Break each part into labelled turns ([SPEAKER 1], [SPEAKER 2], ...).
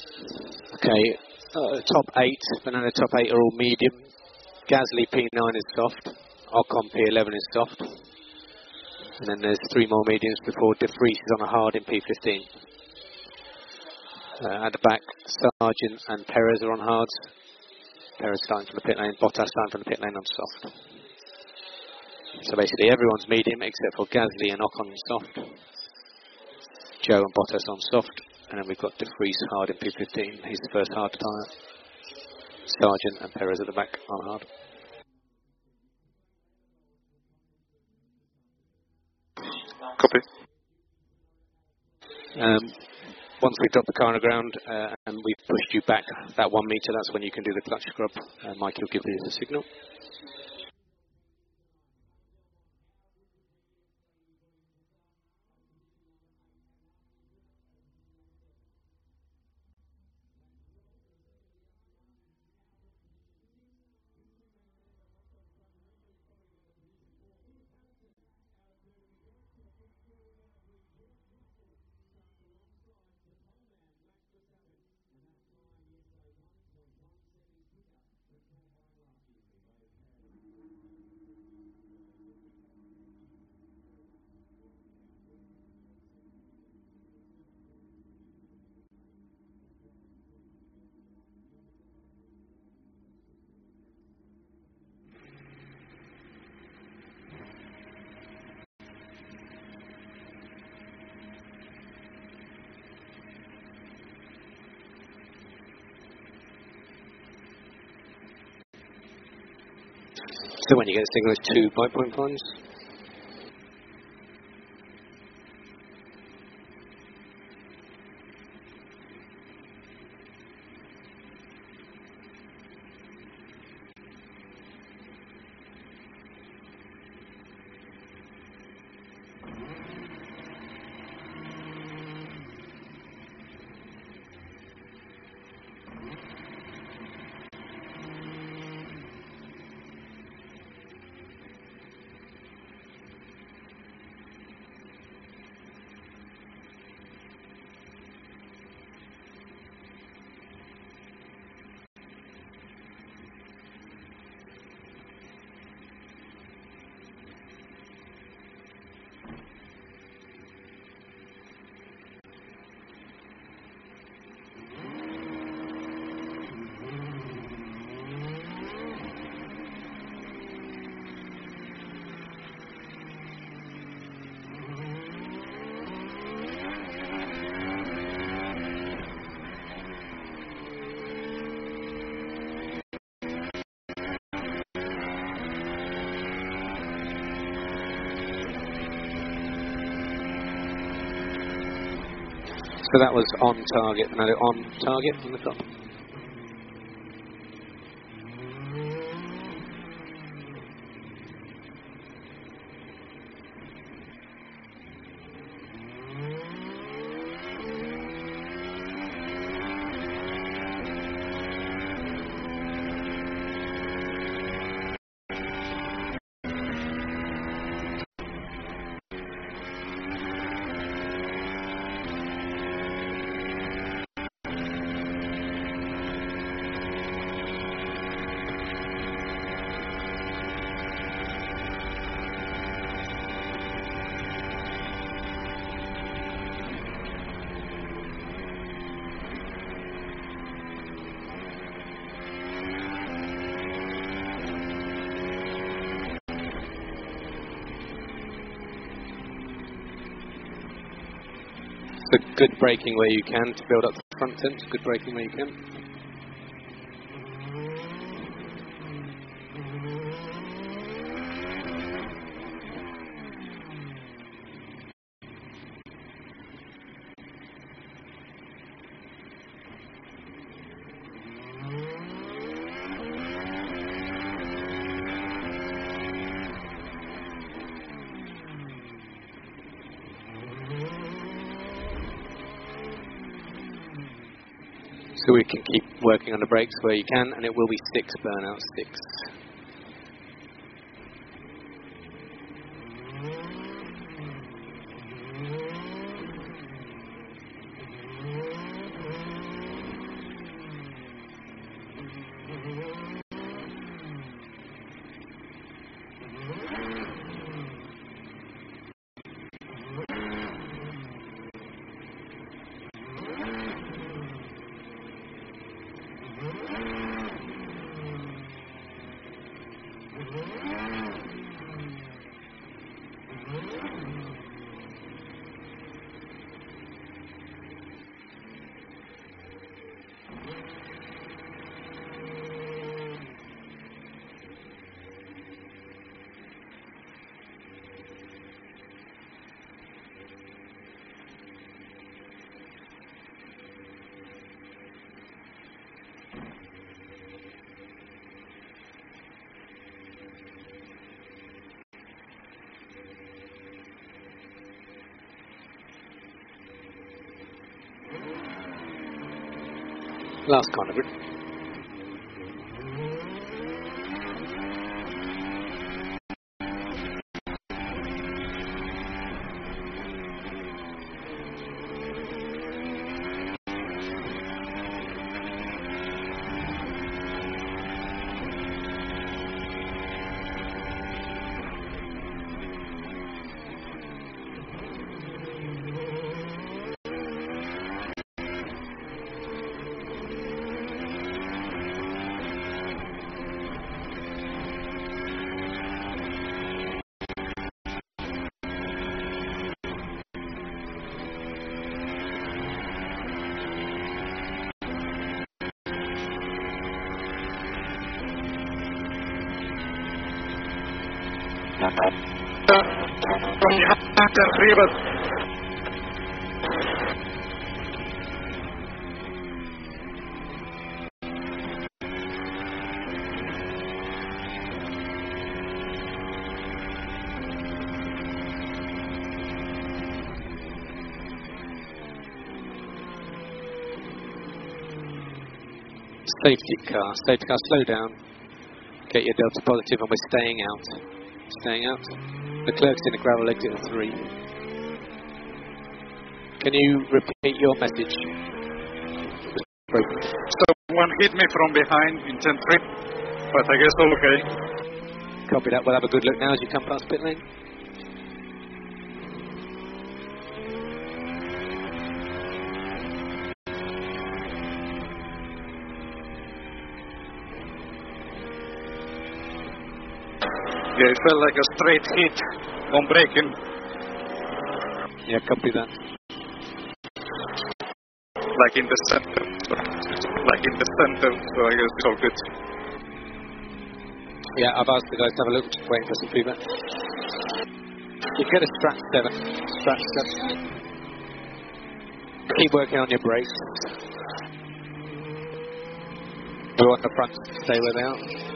[SPEAKER 1] Okay, top 8, banana top 8 are all medium. Gasly P9 is soft. Ocon P11 is soft. And then there's 3 more mediums before De Vries is on a hard in P15. At the back, Sargent and Perez are on hards. Perez starting from the pit lane, Bottas starting from the pit lane on soft. So basically everyone's medium except for Gasly and Ocon soft. Joe and Bottas on soft. And then we've got De Vries hard in P15. He's the first hard tyre. Sargent and Perez at the back on hard.
[SPEAKER 2] Copy.
[SPEAKER 1] Once we've got the car on the ground and we've pushed you back that 1 metre, that's when you can do the clutch scrub. Mike will give you the signal. So when you get a signal, it's 2 bite points. So that was on target, Fernando, on target on the top. So good braking where you can to build up the front end, good braking where you can. So we can keep working on the brakes where you can, and it will be 6 burnouts, 6. Last kind of it. Safety car, slow down. Get your delta positive, and we're staying out. Staying out. The clerk's in the gravel exit of 3. Can you repeat your message?
[SPEAKER 2] Someone hit me from behind in 10-3, but I guess all okay.
[SPEAKER 1] Copy that. We'll have a good look now as you come past pit lane.
[SPEAKER 2] Yeah, it felt like a straight hit on braking.
[SPEAKER 1] Yeah, copy that.
[SPEAKER 2] Like in the center. So I guess it's all good.
[SPEAKER 1] Yeah, I've asked the guys to have a look, just waiting for some feedback. You get a Strat 7. Keep working on your brakes. We want the front to stay where they are.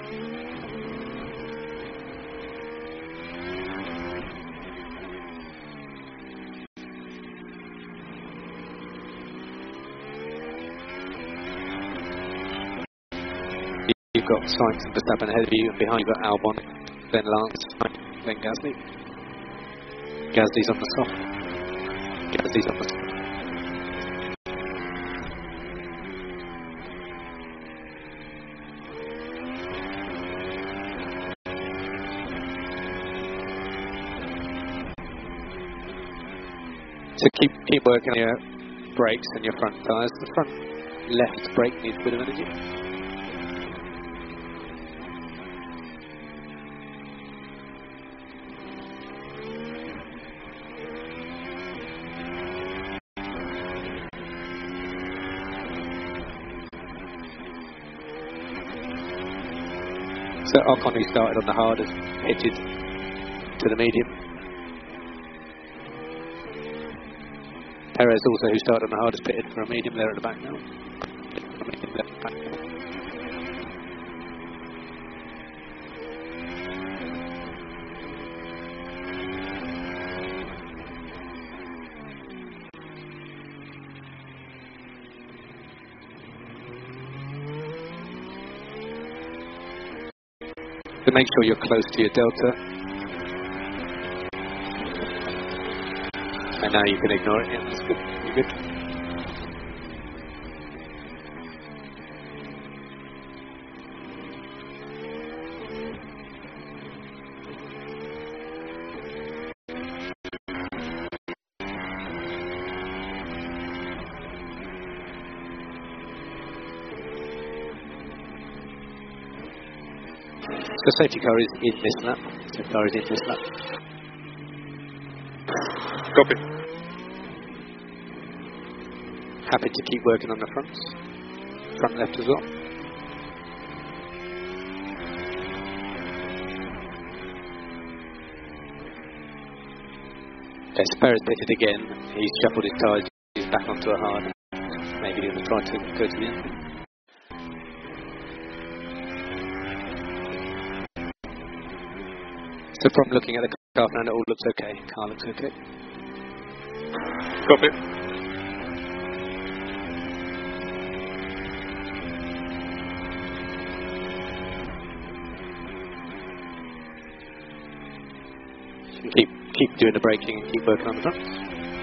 [SPEAKER 1] You've got Sainz and Verstappen ahead of you, and behind you've got Albon, then Lance, then Gasly. Gasly's on the soft. So keep working on your brakes and your front tyres. The front left brake needs a bit of energy. So Ocon, who started on the hard, has pitted to the medium. Perez also, who started on the hard, has pitted for a medium. There at the back now. So make sure you're close to your delta. And now you can ignore it. Yeah, that's good. You're good. So safety car is in this lap. Safety car is in this lap.
[SPEAKER 2] Copy.
[SPEAKER 1] Happy to keep working on the fronts. Front left as well. Okay, Perez pitted again. He's shuffled his tyres. He's back onto a hard. Maybe he'll try to go to the end. So from looking at the car plan, it all looks okay. Car looks okay.
[SPEAKER 2] Copy.
[SPEAKER 1] And keep doing the braking and keep working on the fronts.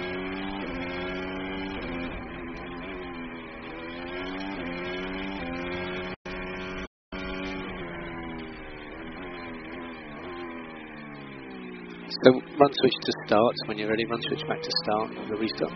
[SPEAKER 1] So run switch to start. When you're ready, run switch back to start for the restart.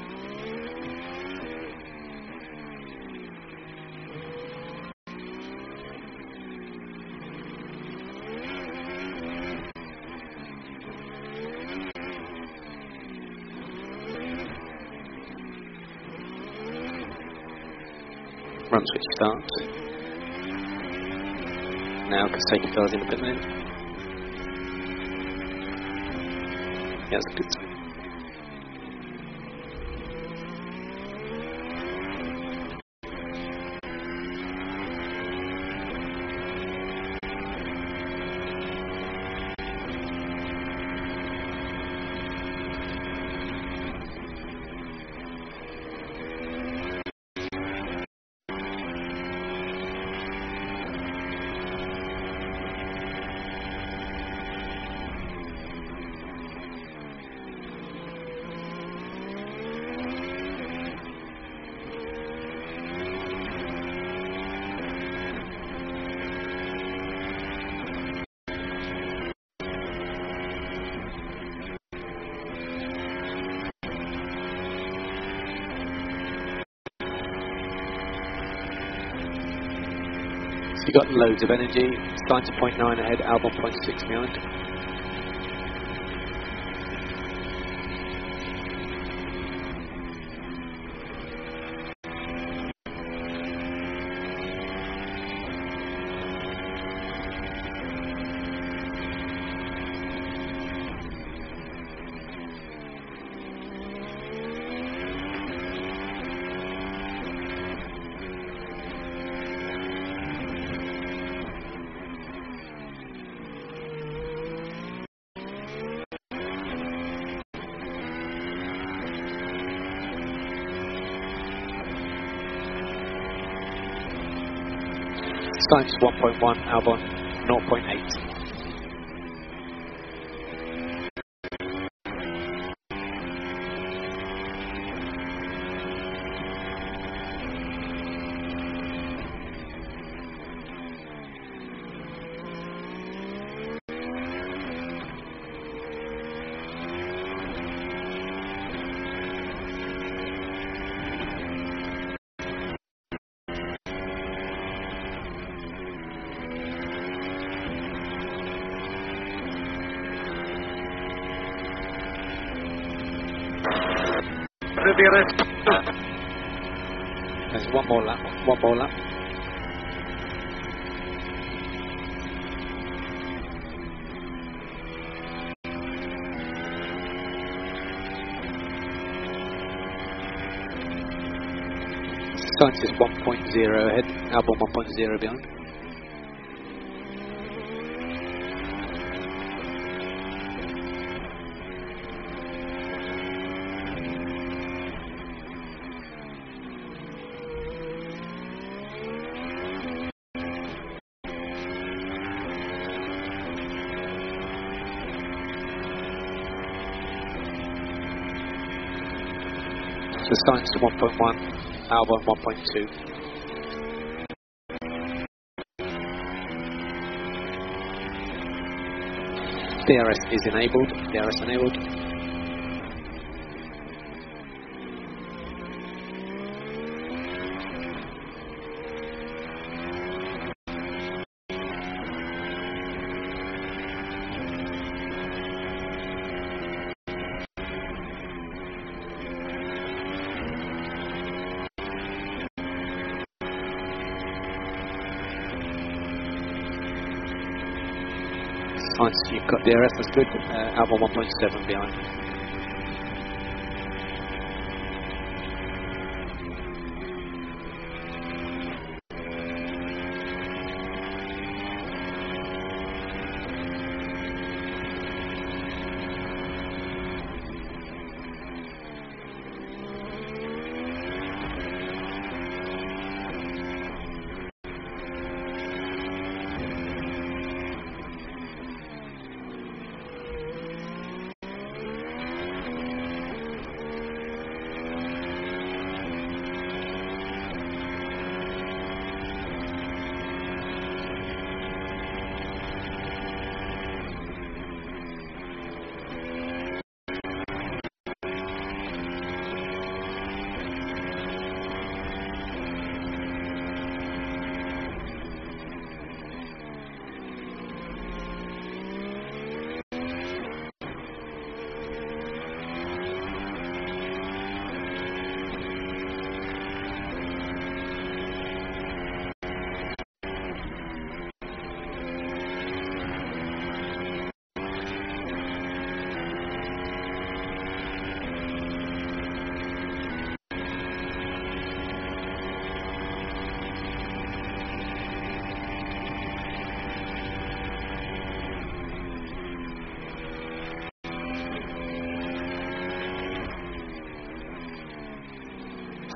[SPEAKER 1] Run switch start. Now can safety cars in the pit lane. Yeah, that's good. So you've got loads of energy. Science 0.9 ahead, Albon 0.6 behind. Science 1.1, Albon 0.8. There's one more lap. Science is 1.0 ahead, Albon 1.0 behind. So Science 1.1, Albon 1.2. DRS is enabled, DRS enabled. Science, you've got DRS, that's good. Albon 1.7 behind.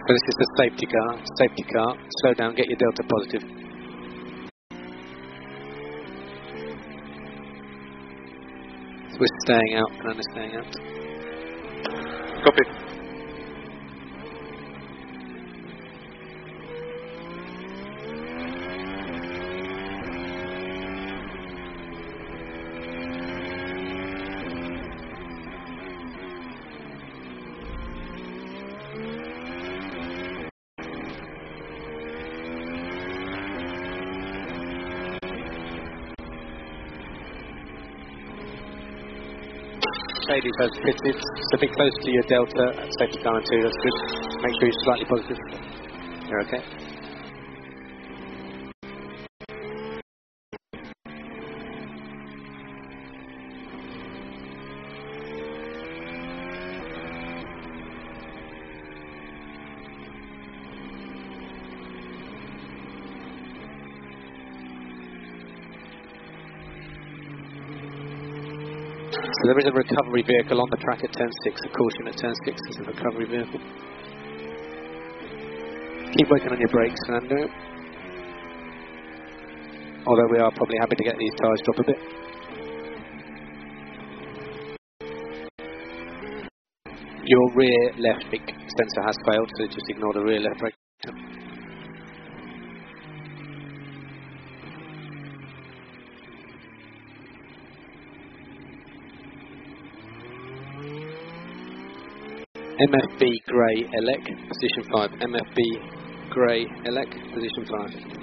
[SPEAKER 1] So this is the safety car, slow down, get your delta positive. So we're staying out, Fernando staying out.
[SPEAKER 2] Copy.
[SPEAKER 1] Mercedes has pitted, so be close to your delta at safety car and 2, that's good. Make sure you're slightly positive. You're okay. So there is a recovery vehicle on the track at turn 6, a caution at turn 6, this is a recovery vehicle. Keep working on your brakes, Fernando. Although we are probably happy to get these tyres drop a bit. Your rear left brake sensor has failed, so just ignore the rear left brake. MFB grey elec, position 5. MFB grey elec, position 5.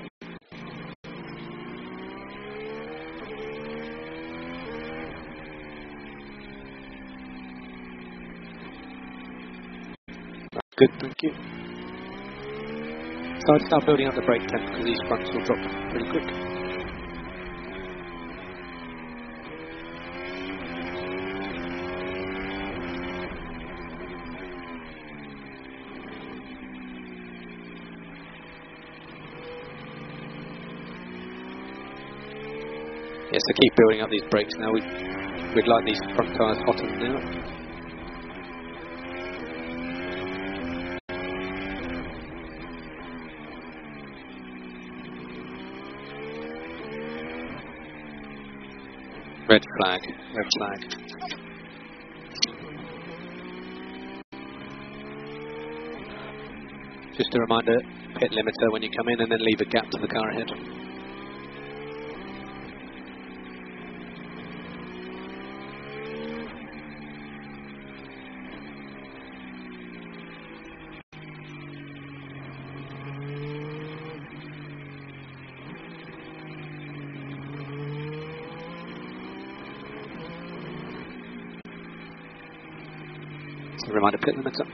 [SPEAKER 1] Good, thank you. So I'd start building up the brake temp because these fronts will drop pretty quick. Yes, so keep building up these brakes now. We'd like these front tyres hottened now. Red flag, red flag. Just a reminder, pit limiter when you come in and then leave a gap to the car ahead. So a reminder, pit limiter.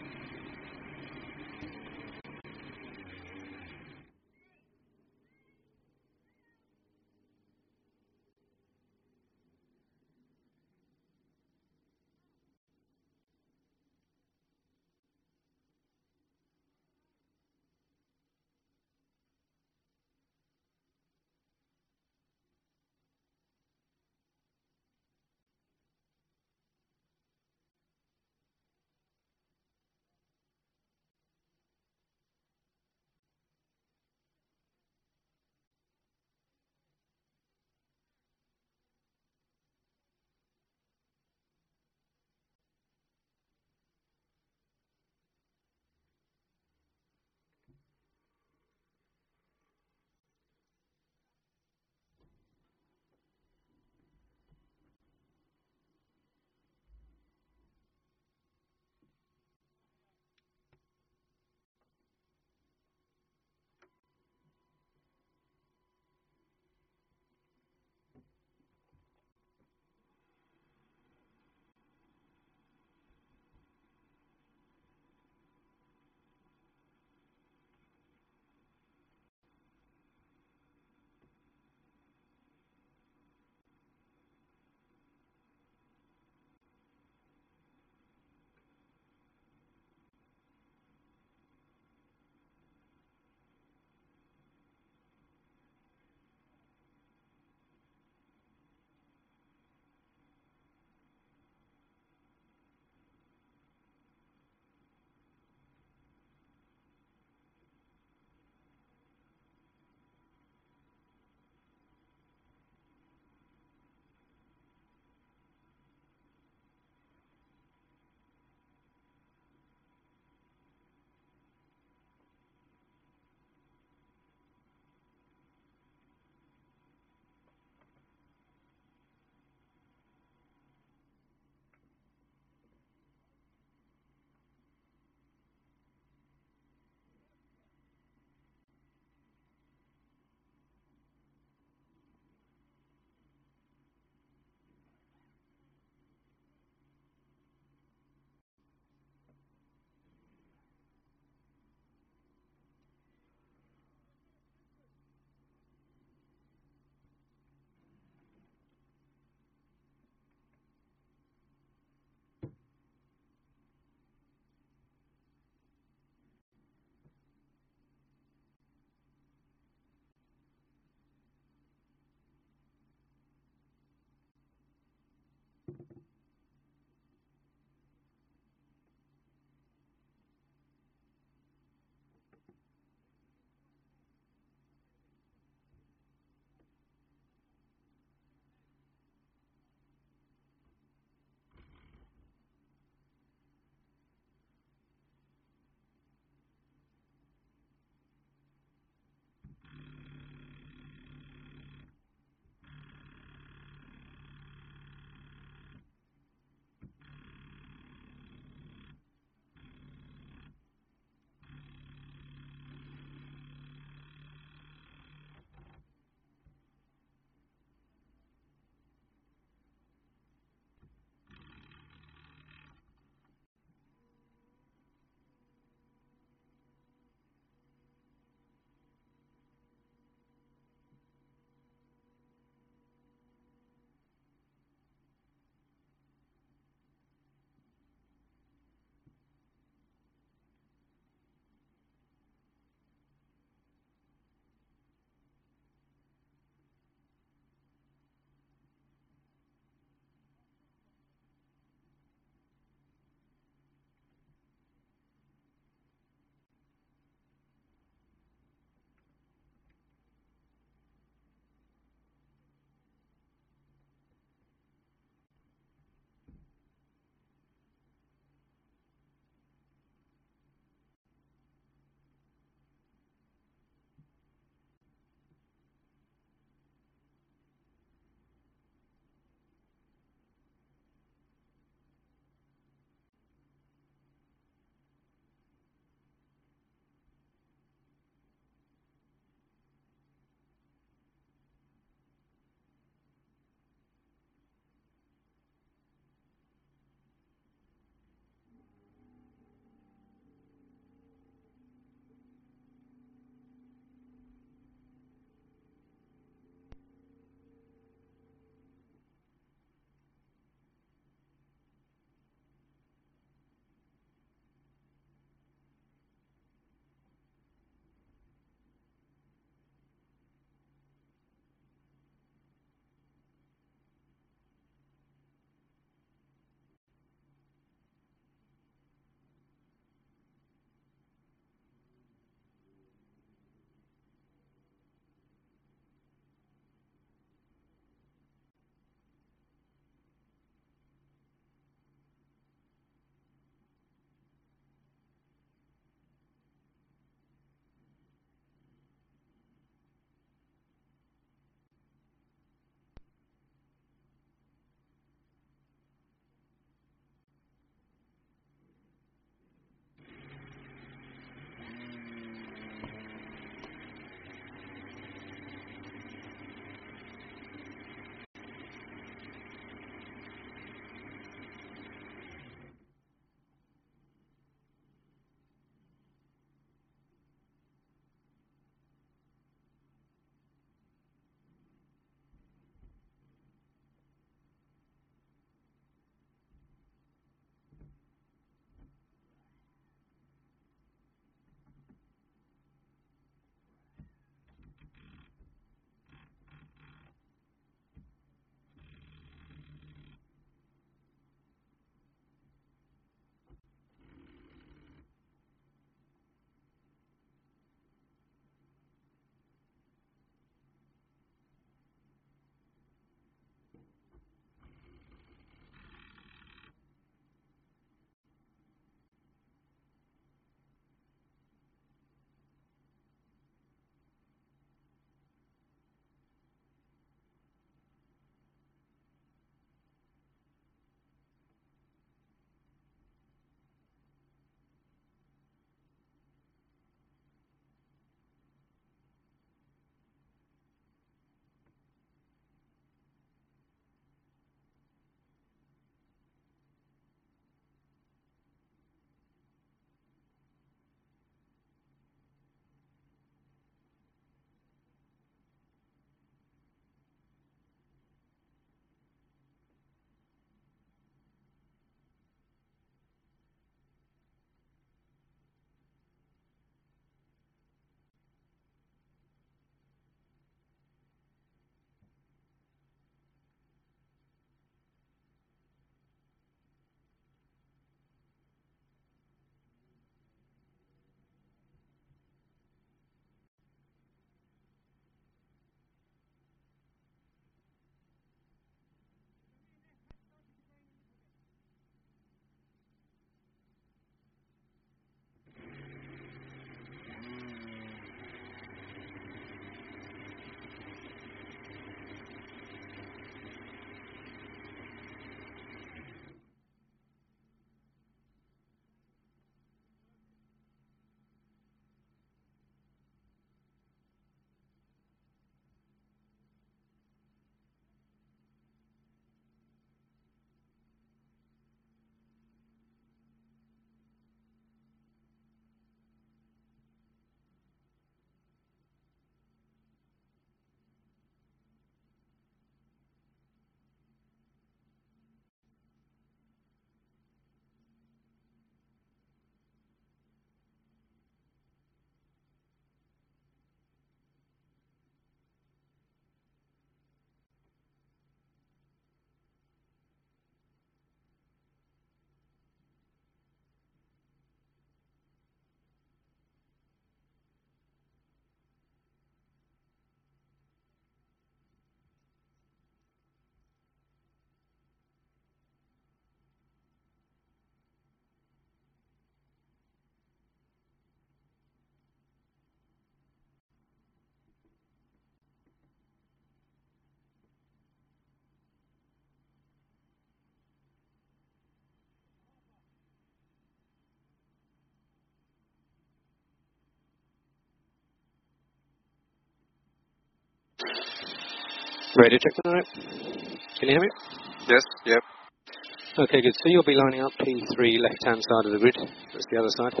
[SPEAKER 1] Radio check, all right? Can you hear me?
[SPEAKER 2] Yes, yep.
[SPEAKER 1] Okay, good. So you'll be lining up P3 left-hand side of the grid. That's the other side.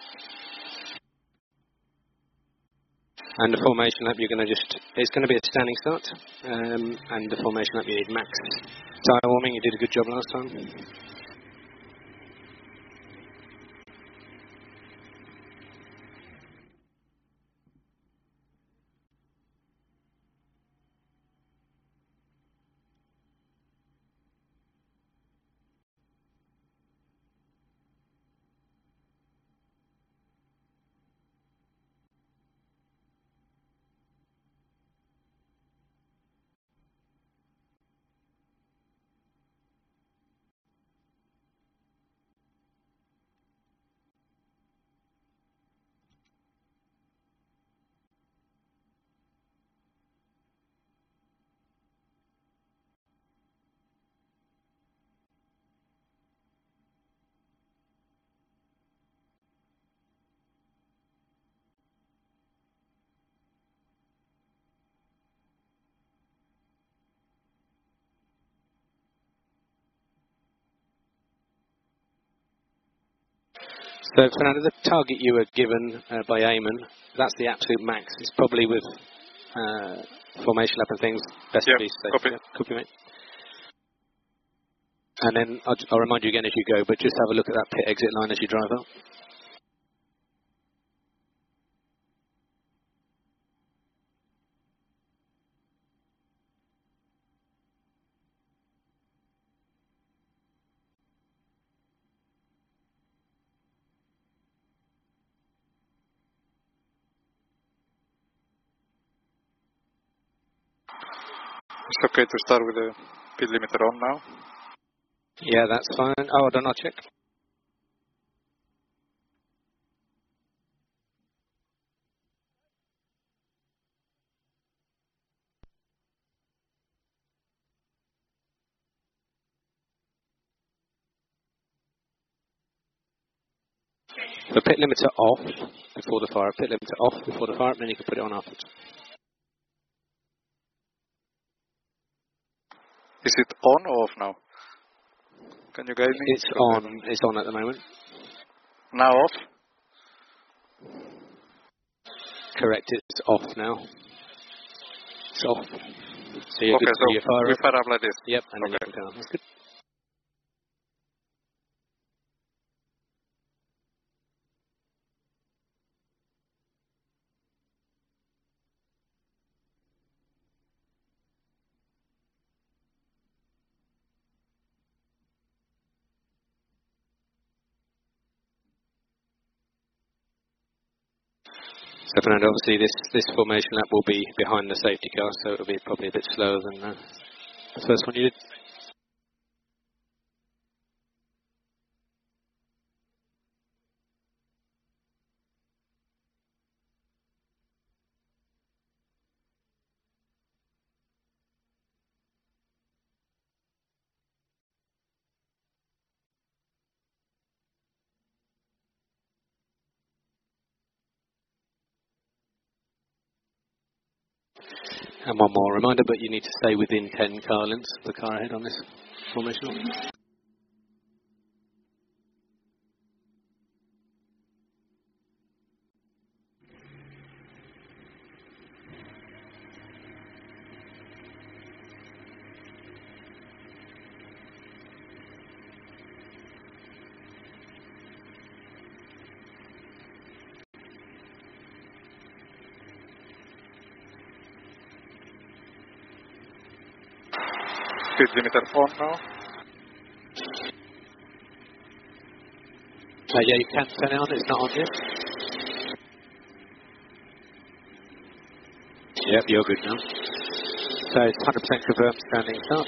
[SPEAKER 1] And the formation lap, you're going to it's going to be a standing start. And the formation lap, you need max tyre warming. You did a good job last time. So, Fernando, the target you were given by Eamon, that's the absolute max. It's probably with formation lap and things, best to be safe.
[SPEAKER 2] Copy.
[SPEAKER 1] Yeah, copy, mate. And then I'll remind you again as you go, but just have a look at that pit exit line as you drive up.
[SPEAKER 2] It's okay to start with the speed limiter on now.
[SPEAKER 1] Yeah, that's fine. Oh, I don't know, check. The pit limiter off before the fire. Pit limiter off before the fire, and then you can put it on afterwards.
[SPEAKER 2] Is it on or off now? Can you guide me?
[SPEAKER 1] It's on. It's on at the moment.
[SPEAKER 2] Now off?
[SPEAKER 1] Correct. It's off now. It's off. So you're
[SPEAKER 2] Okay,
[SPEAKER 1] good
[SPEAKER 2] so
[SPEAKER 1] your fire
[SPEAKER 2] we
[SPEAKER 1] up.
[SPEAKER 2] fire up like this?
[SPEAKER 1] Yep, and then
[SPEAKER 2] Okay.
[SPEAKER 1] you can go. That's good. So, Fernando, obviously this formation lap will be behind the safety car, so it'll be probably a bit slower than the first one you did. And one more reminder, but you need to stay within 10 car lengths of the car ahead on this formation lap.
[SPEAKER 2] Speed limiter on now?
[SPEAKER 1] Yeah, you can turn it on, it's not on yet. Yep, you're good now. So it's 100% confirmed standing start.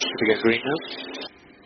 [SPEAKER 1] Should we get green now?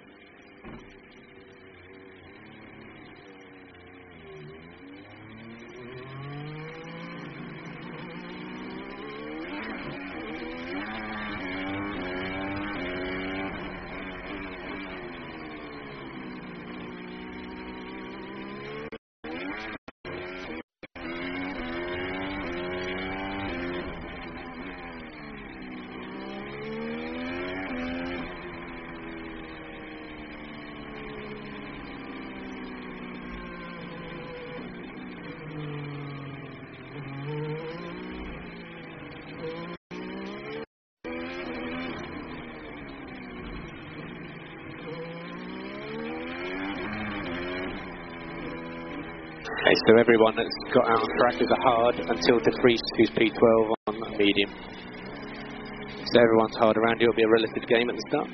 [SPEAKER 1] Okay, so everyone that's got out on track is a hard until De Vries, who's P12 on medium. So everyone's hard around you. It'll be a relative game at the start.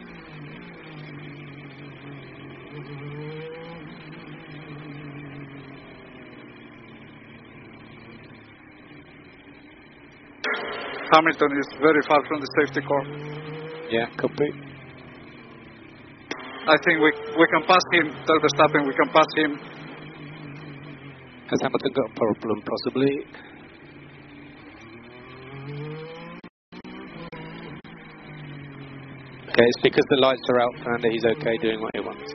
[SPEAKER 2] Hamilton is very far from the safety car.
[SPEAKER 1] Yeah, could be.
[SPEAKER 2] I think we can pass him. Tell Verstappen we can pass him.
[SPEAKER 1] Has Hamilton got a problem, possibly? Okay, it's because the lights are out, Fernando. He's okay doing what he wants.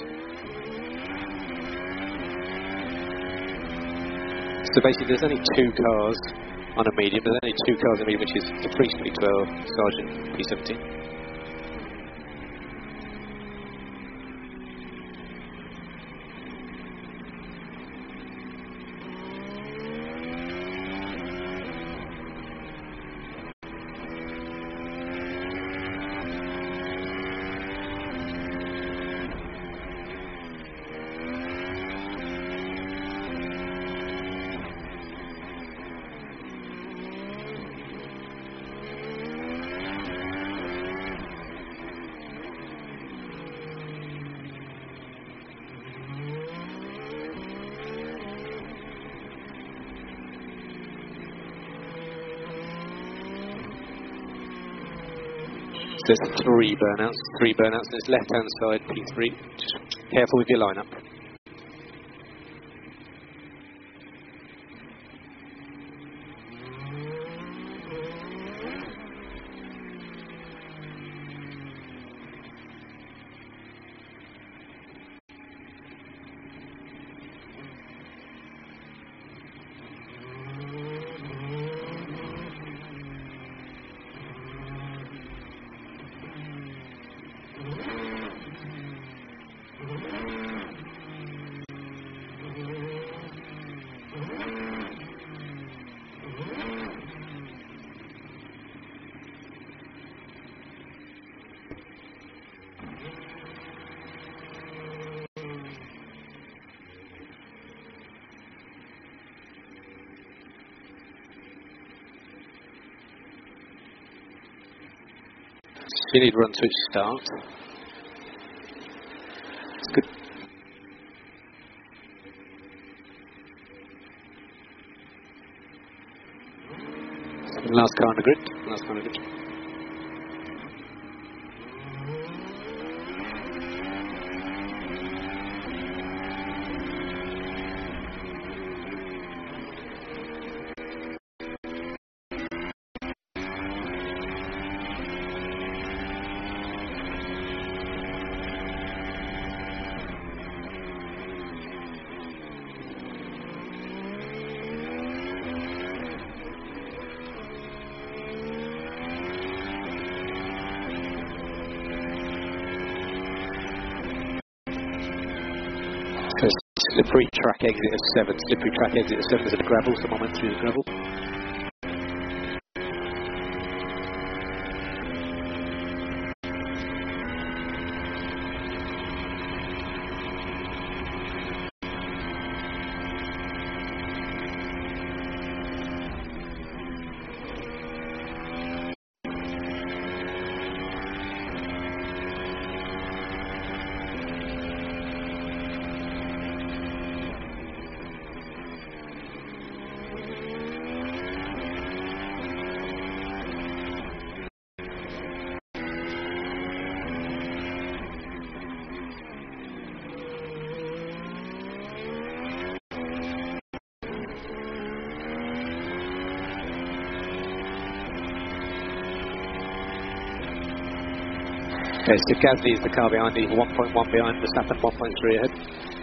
[SPEAKER 1] So basically, there's only 2 cars on a medium. There's only 2 cars on a medium, which is De Vries P12, Sargent P17. There's 3 burnouts, and it's left-hand side, P3. Just careful with your lineup. You need run switch start. It's good. Last car on the grid. Last car on the grid. Slippery track exit of 7. Slippery track exit of 7 is a gravel. Someone went through the gravel. Okay, so Gasly is the car behind, he's 1.1 behind, Verstappen 1.3 ahead.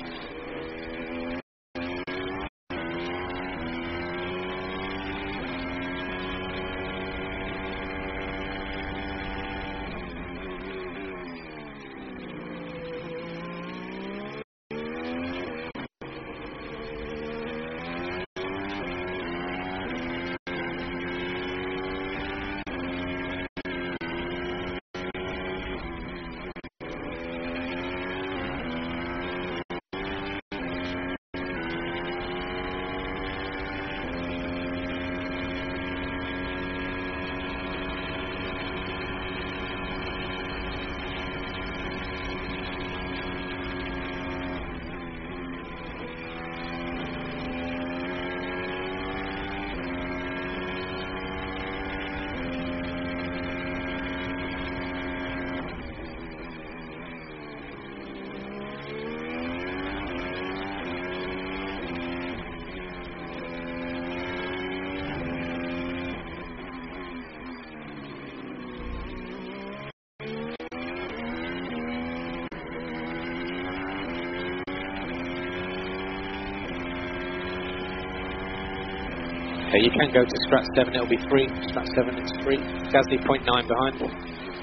[SPEAKER 1] Okay, you can go to Strat 7, it'll be free. Strat 7, it's free. Gasly 0.9 behind.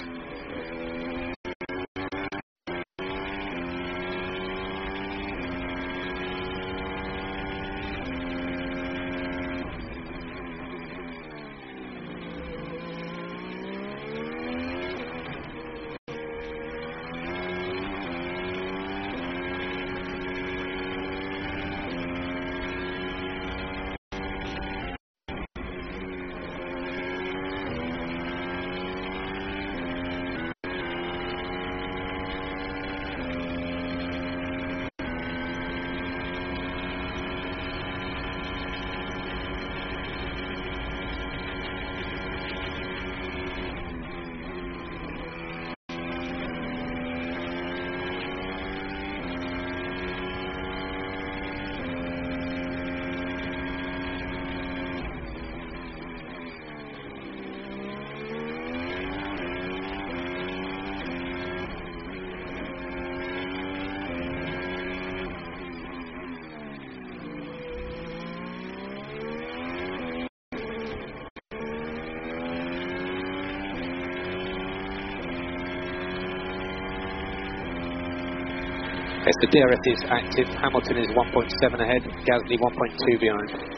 [SPEAKER 1] Okay, so DRS is active, Hamilton is 1.7 ahead, Gasly 1.2 behind.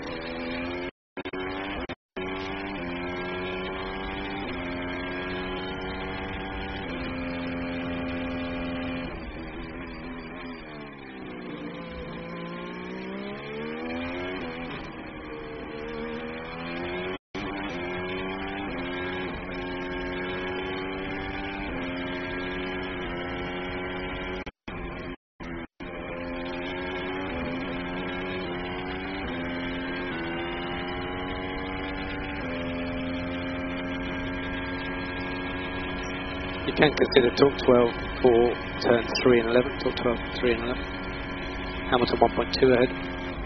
[SPEAKER 1] You can consider torque 12 for turns 3 and 11, torque 12, 3 and 11. Hamilton 1.2 ahead.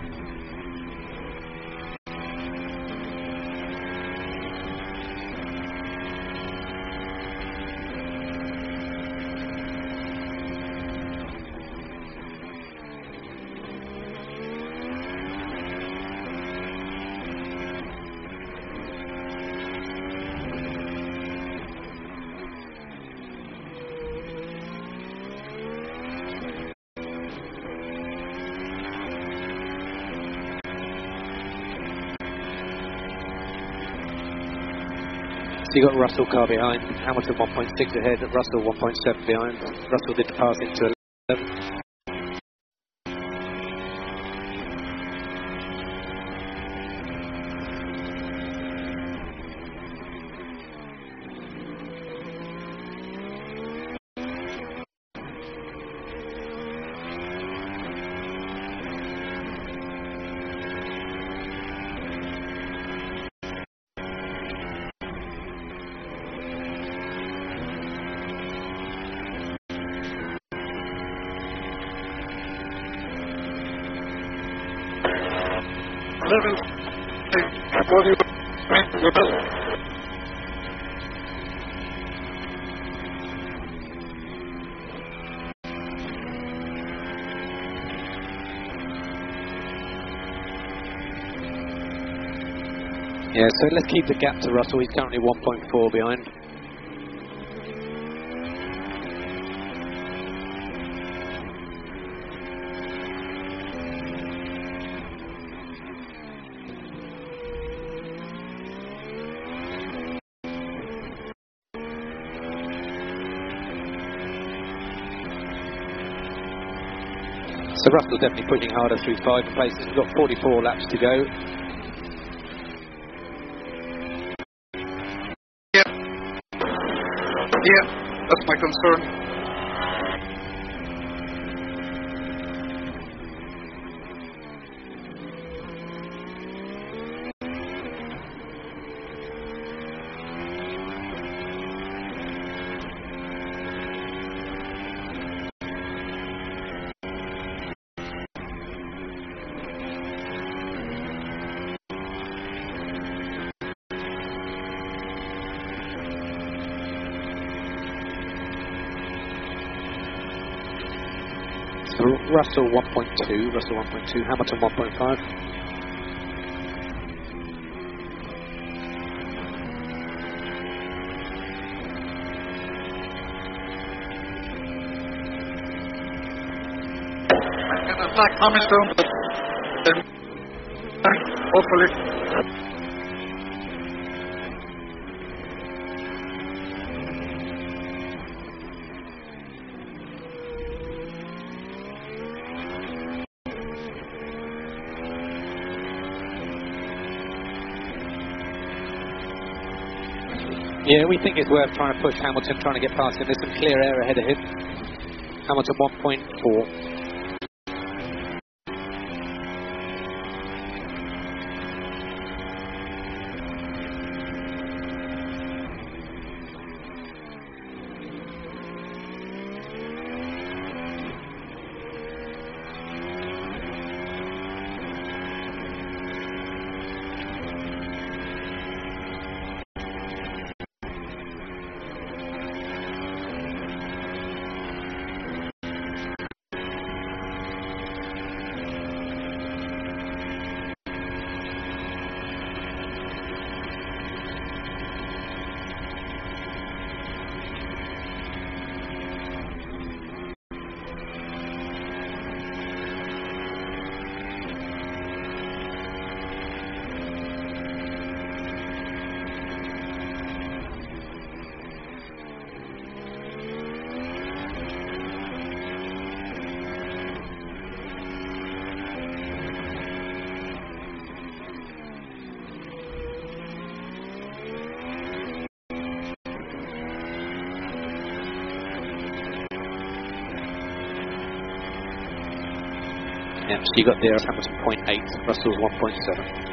[SPEAKER 1] So you got Russell car behind, Hamilton 1.6 ahead, Russell 1.7 behind. Russell did pass into 11. Yeah, so let's keep the gap to Russell. He's currently 1.4 behind. So Russell's definitely pushing harder through 5 places. We've got 44 laps to go.
[SPEAKER 2] Yeah, that's my concern.
[SPEAKER 1] So Russell 1.2, Hamilton 1.5.
[SPEAKER 2] I can attack Hamilton, but then hopefully.
[SPEAKER 1] Yeah, we think it's worth trying to push Hamilton, trying to get past him. There's some clear air ahead of him. Hamilton 1.4. Yeah, so you got there Hamilton 0.8, Russell's 1.7.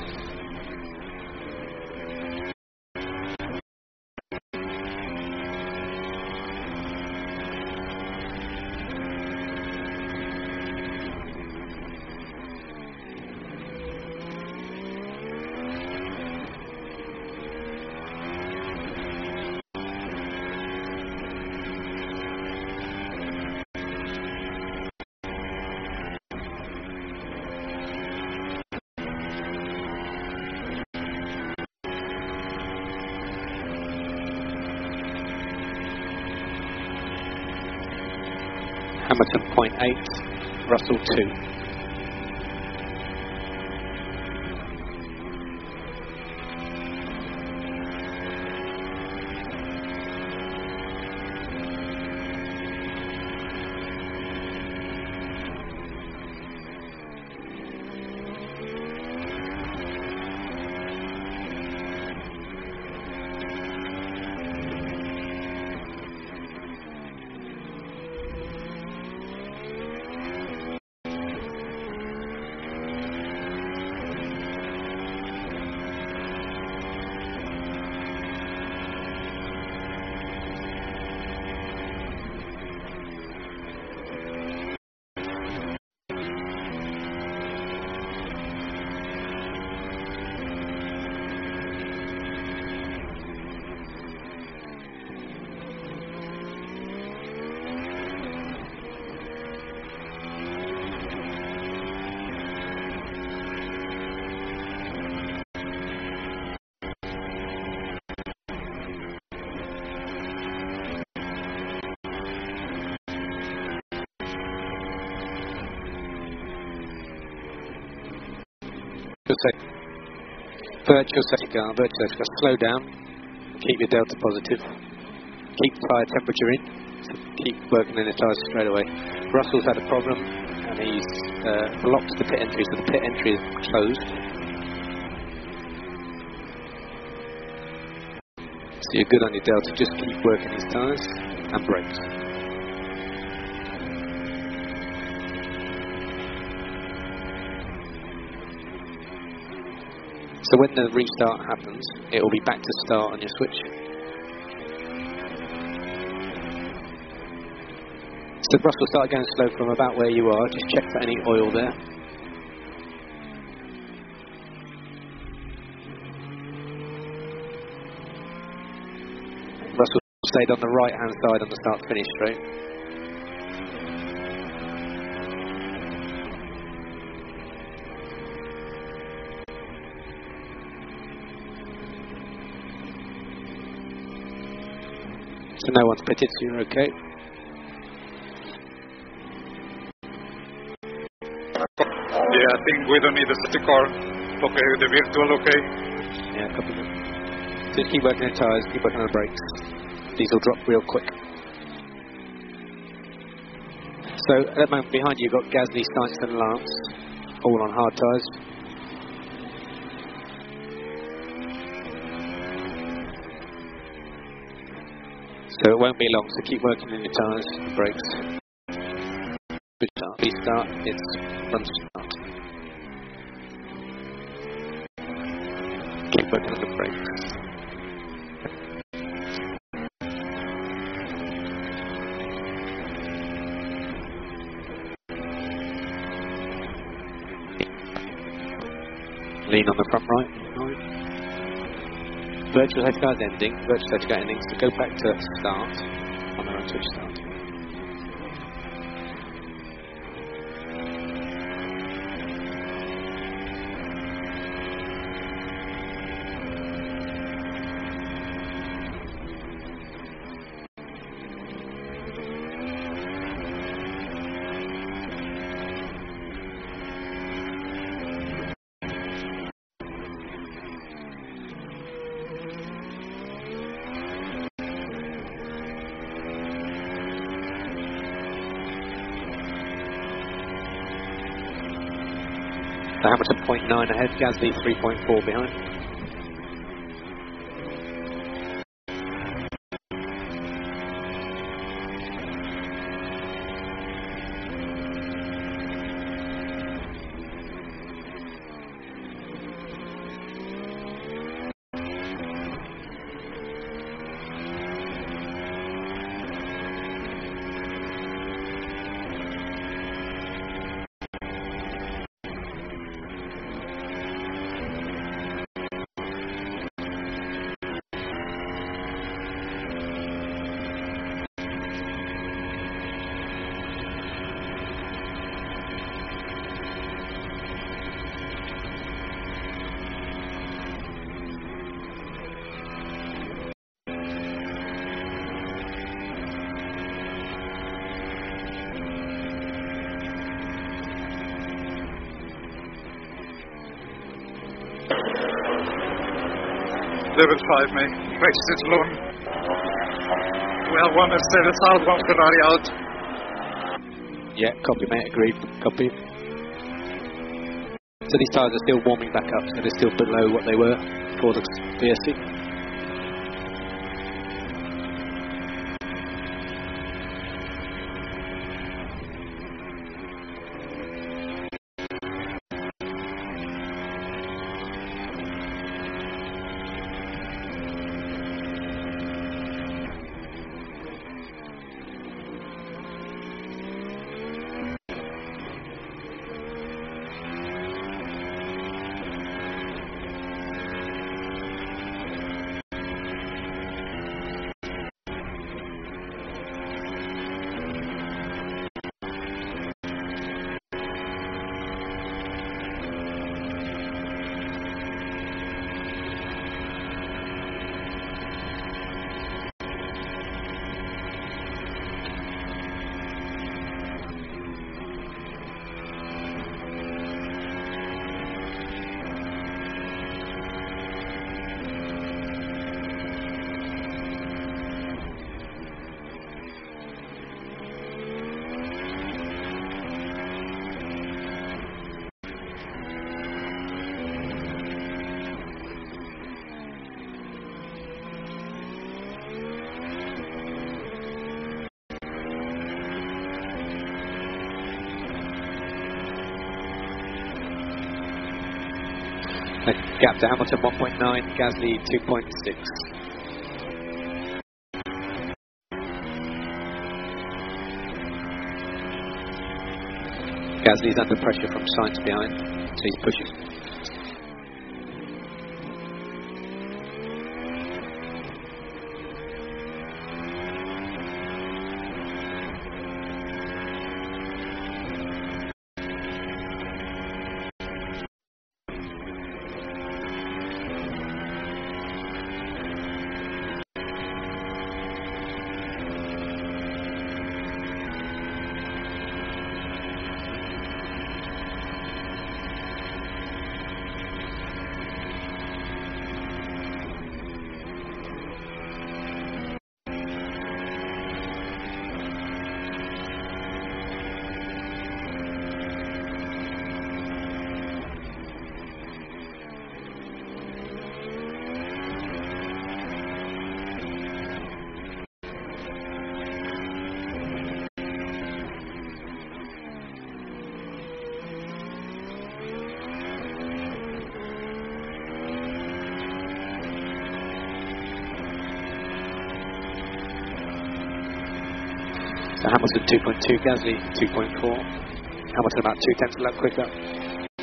[SPEAKER 1] Hamilton 0.8, Russell 2. Virtual safety car, slow down, keep your delta positive, keep tyre temperature in, so keep working in the tyres straight away. Russell's had a problem and he's blocked the pit entry, so the pit entry is closed. So you're good on your delta, just keep working his tyres and brakes. So when the restart happens, it will be back to start on your switch. So Russell, start going slow from about where you are, just check for any oil there. Russell stayed on the right hand side on the start finish straight. So no one's pitted, so you're okay.
[SPEAKER 2] Yeah, I think we don't need a safety car. Okay, the virtual okay.
[SPEAKER 1] Yeah, copy that. Just keep working on tyres, keep working on the brakes. These will drop real quick. So at the moment behind you, you've got Gasly, Sainz and Lance, all on hard tyres. So it won't be long, so keep working on your tyres and brakes. Good start. Restart, it's run start. Keep working on the brakes. Lean on the front right. Virtual safety car is ending. Virtual safety car ending. So go back to start on the run switch start. So Hamilton 0.9 ahead, Gasly 3.4 behind.
[SPEAKER 2] Level 5, mate. Race is long. We have one Mercedes out, one Ferrari out.
[SPEAKER 1] Yeah, copy mate, agreed, copy. So these tyres are still warming back up, so they're still below what they were before the VSC. A gap to Hamilton 1.9, Gasly 2.6. Gasly's under pressure from Sainz behind, so he's pushing. So Hamilton 2.2, Gasly 2.4. Hamilton about 0.2 a lap quicker.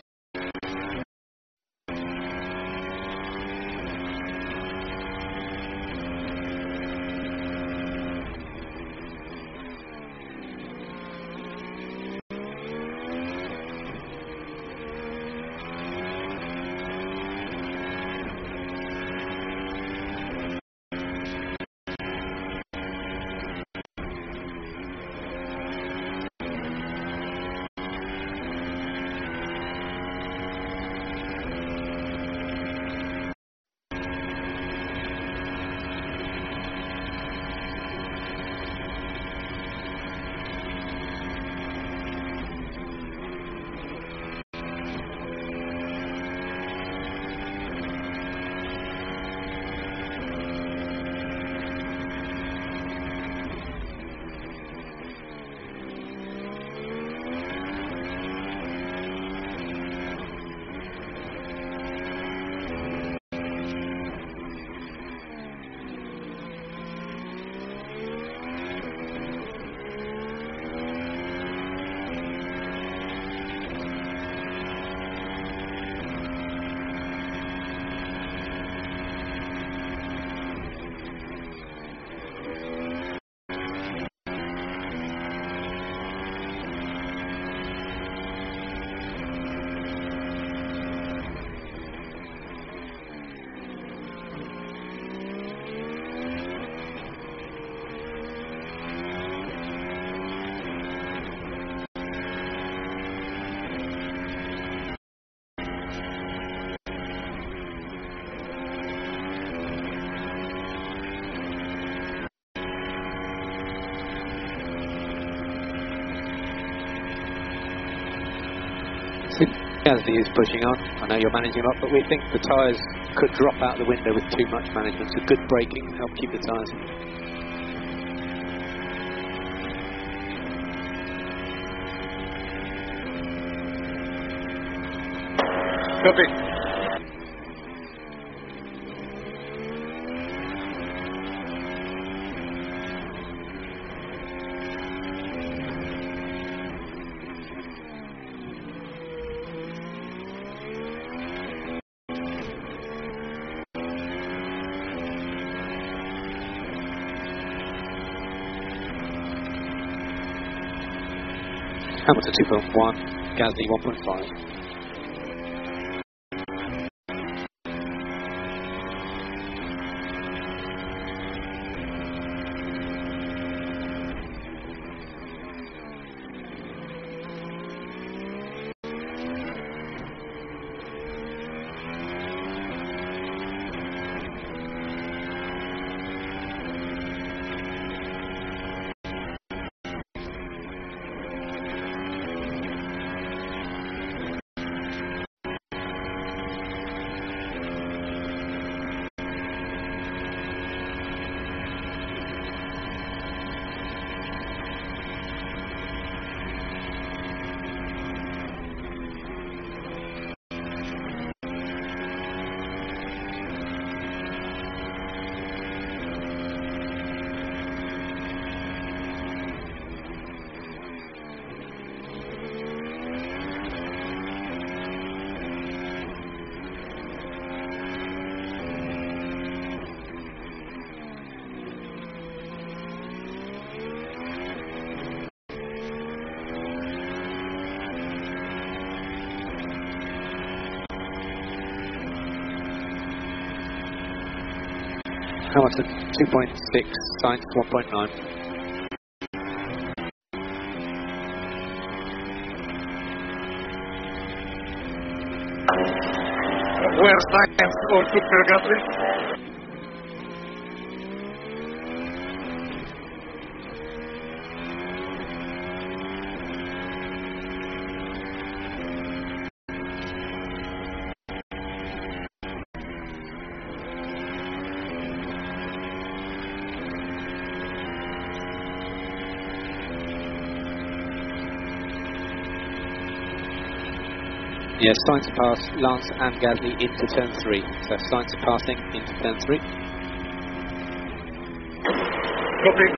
[SPEAKER 1] Gasly is pushing on. I know you're managing up, but we think the tyres could drop out the window with too much management. So good braking help keep the tyres.
[SPEAKER 2] Copy.
[SPEAKER 1] Hamilton 2.1, Gasly 1.5. Hamilton 2.6, Sainz 1.9.
[SPEAKER 2] Where Sainz or Super Gasly?
[SPEAKER 1] Yes, Sainz passed Lance and Gasly into turn 3. So Sainz passing into turn 3.
[SPEAKER 2] Copy.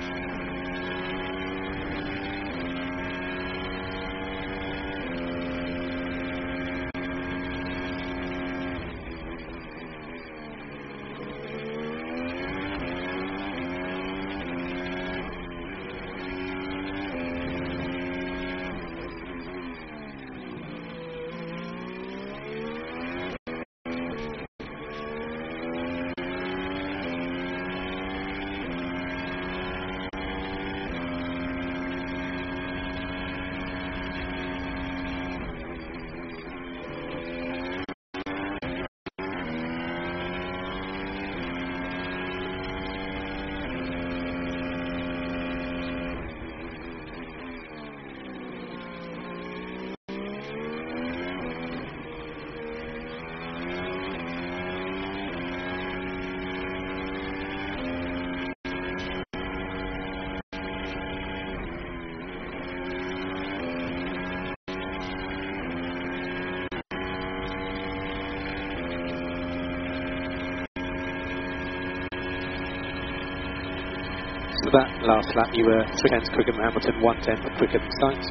[SPEAKER 1] So that last lap you were 3 tenths quicker than Hamilton, 1 tenth quicker than Sainz.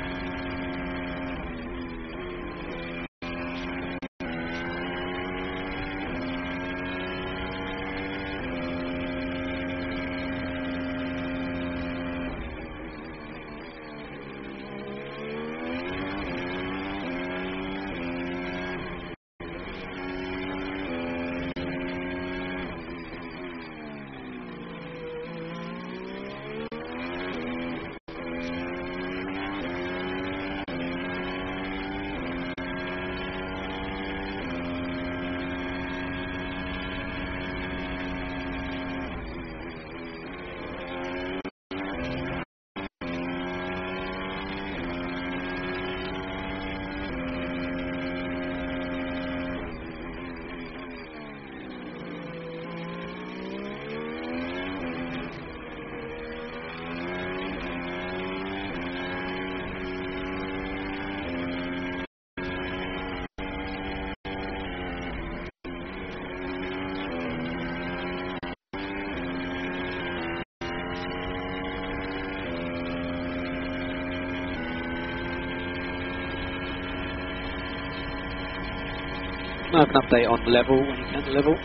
[SPEAKER 1] I have an update on level when you can level.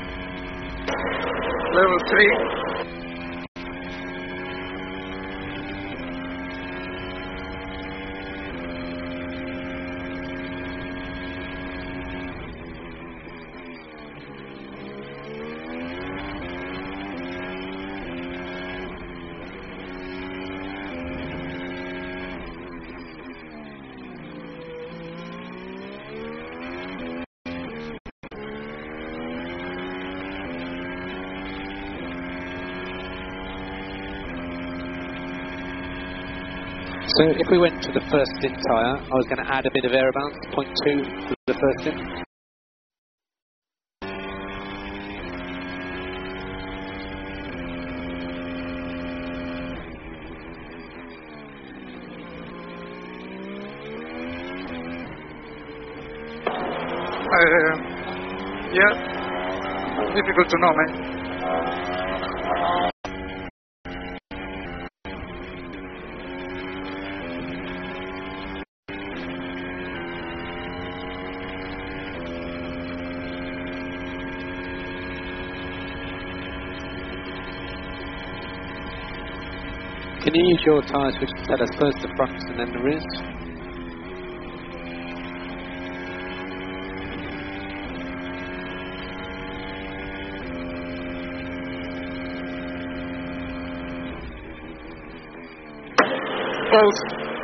[SPEAKER 2] Level 3.
[SPEAKER 1] So if we went to the first stint tyre, I was going to add a bit of air balance, 0.2 to the first stint.
[SPEAKER 2] Yeah, difficult to know, man.
[SPEAKER 1] Can you use your tyres which tell us first the fronts and then the rears?
[SPEAKER 2] both.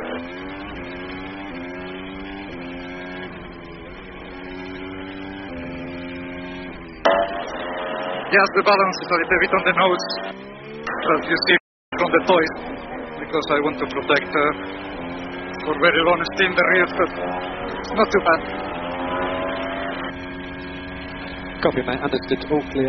[SPEAKER 2] Yes, the balance is a little bit on the nose, as you see from the toys, because I want to protect for very long steam the rears, but it's not too bad.
[SPEAKER 1] Copy, mate. Understood. All clear.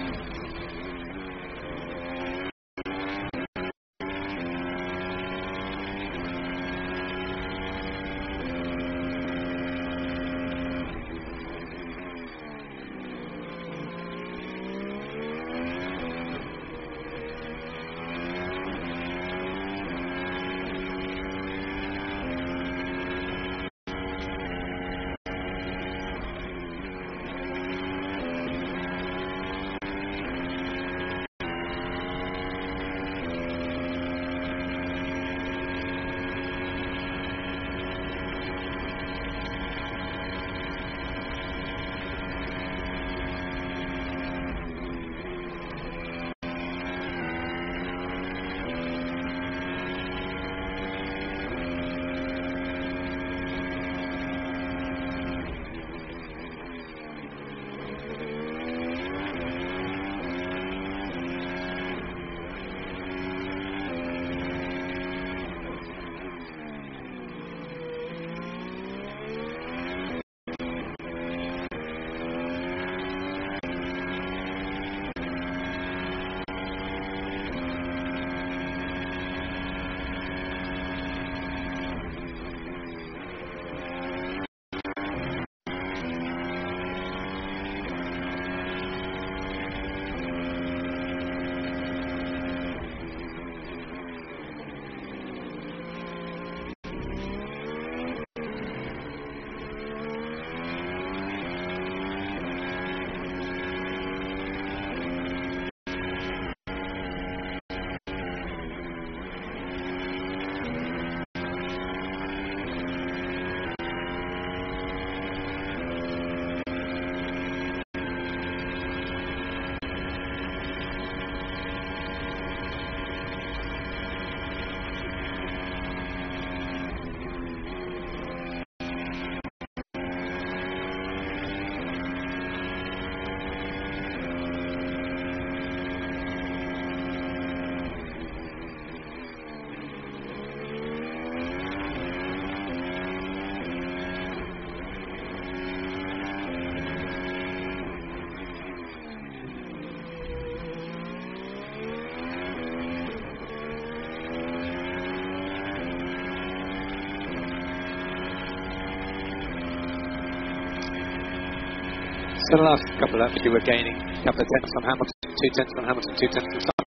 [SPEAKER 1] So the last couple of laps you were gaining a couple of tenths on Hamilton, 2 tenths on Hamilton, 2 tenths on Simon.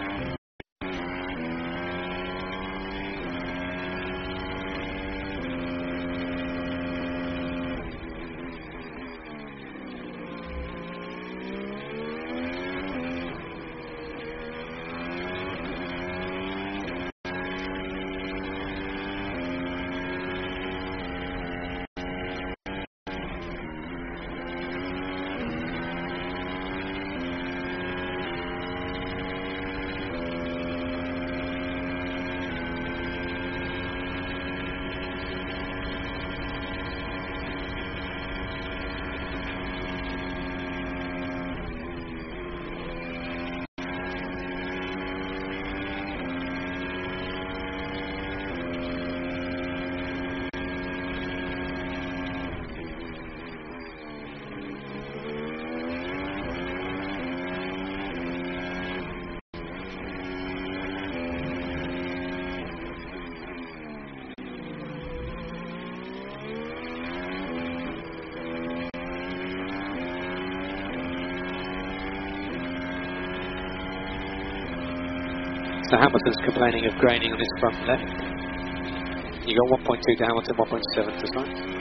[SPEAKER 1] So Hamilton's complaining of graining on his front left. You got 1.2 to Hamilton, 1.7 to Sainz.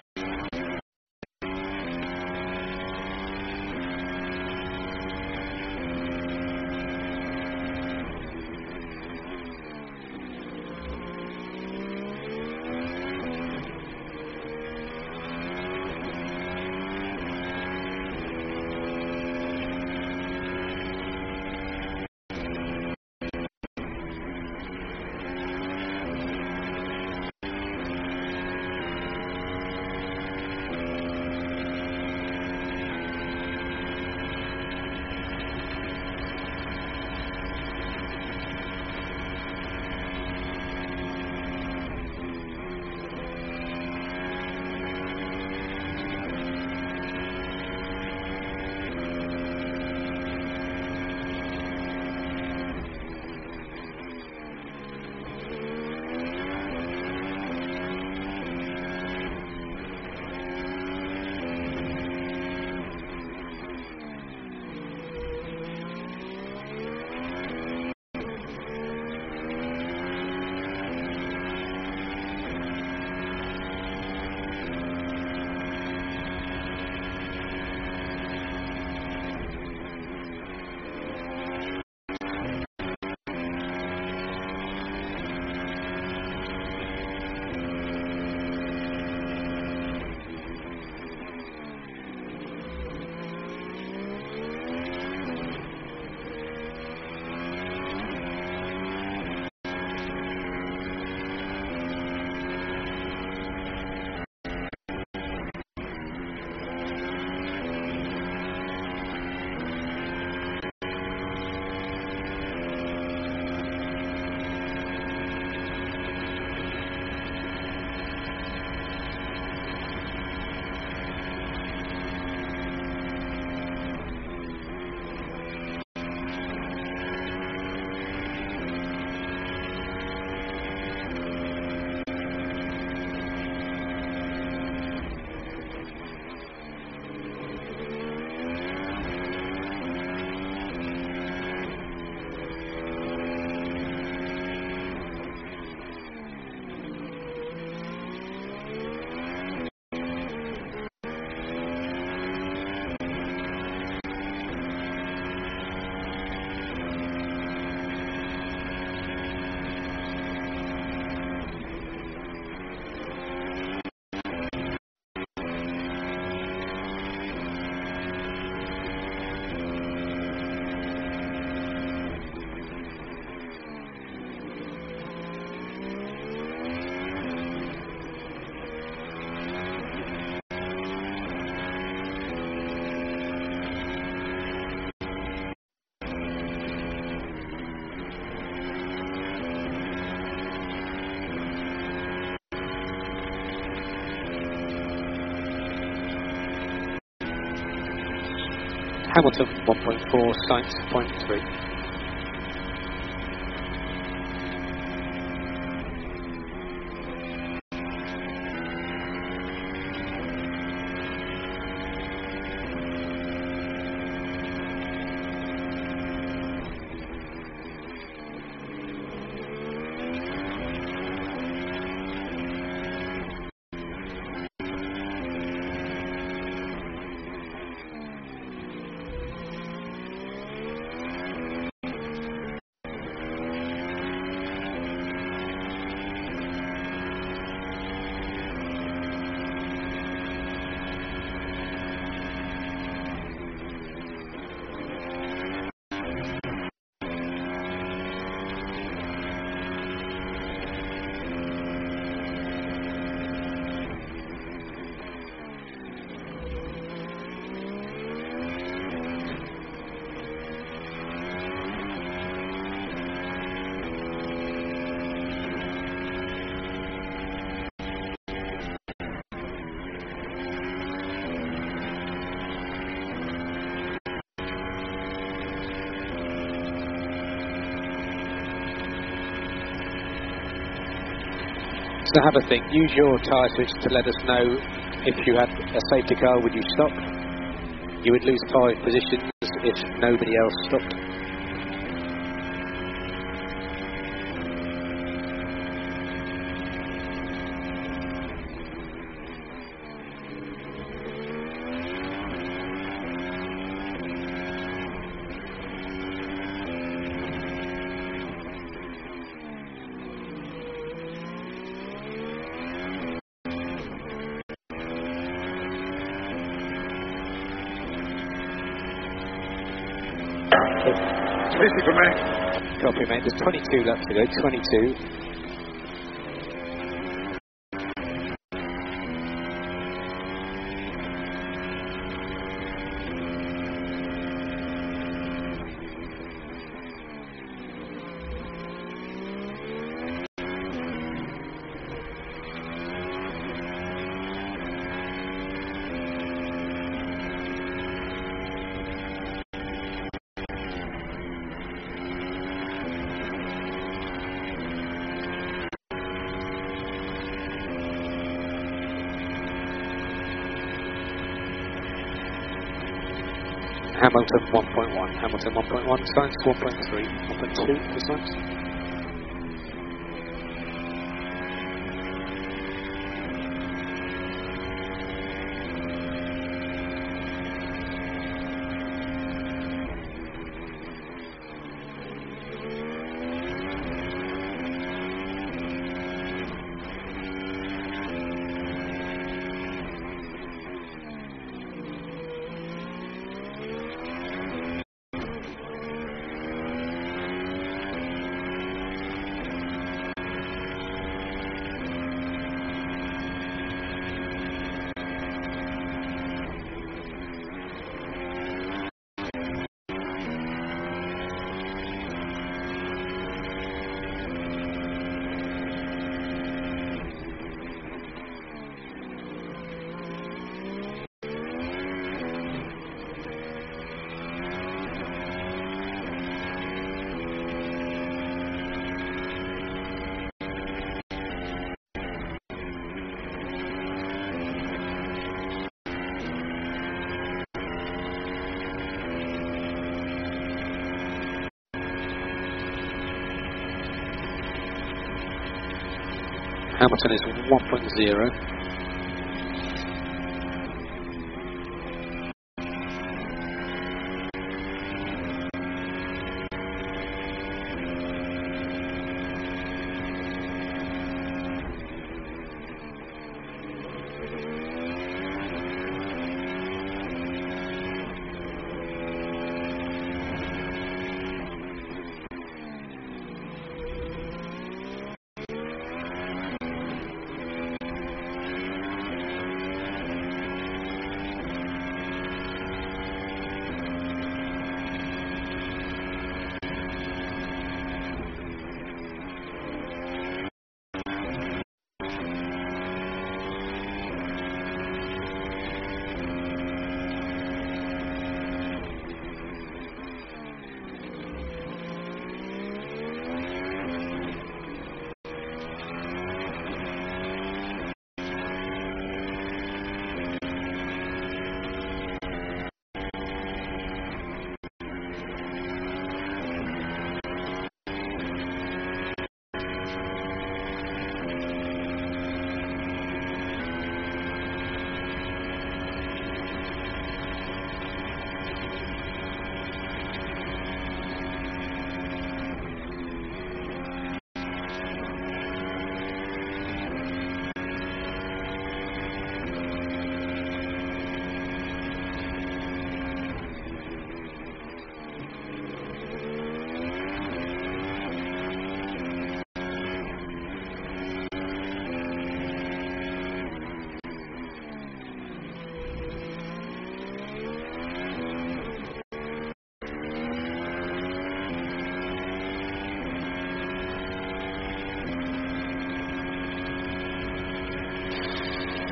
[SPEAKER 1] Hamilton 1.4, Sainz 0.3. So have a think, use your tyre switch to let us know if you had a safety car, would you stop? You would lose 5 positions if nobody else stopped.
[SPEAKER 2] Easy for me.
[SPEAKER 1] Copy, mate. There's 22 laps to go. 22. Hamilton 1.1, Hamilton 1.1, Sainz 1.3, 1.2 for Sainz. Hamilton is 1.0.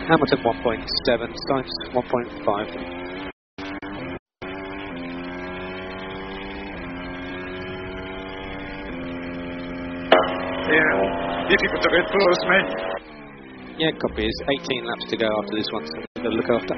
[SPEAKER 1] Hamilton 1.7, Sainz 1.5.
[SPEAKER 2] Yeah, difficult to get close, mate.
[SPEAKER 1] Yeah, copy. Is 18 laps to go after this one, so we've got to look after.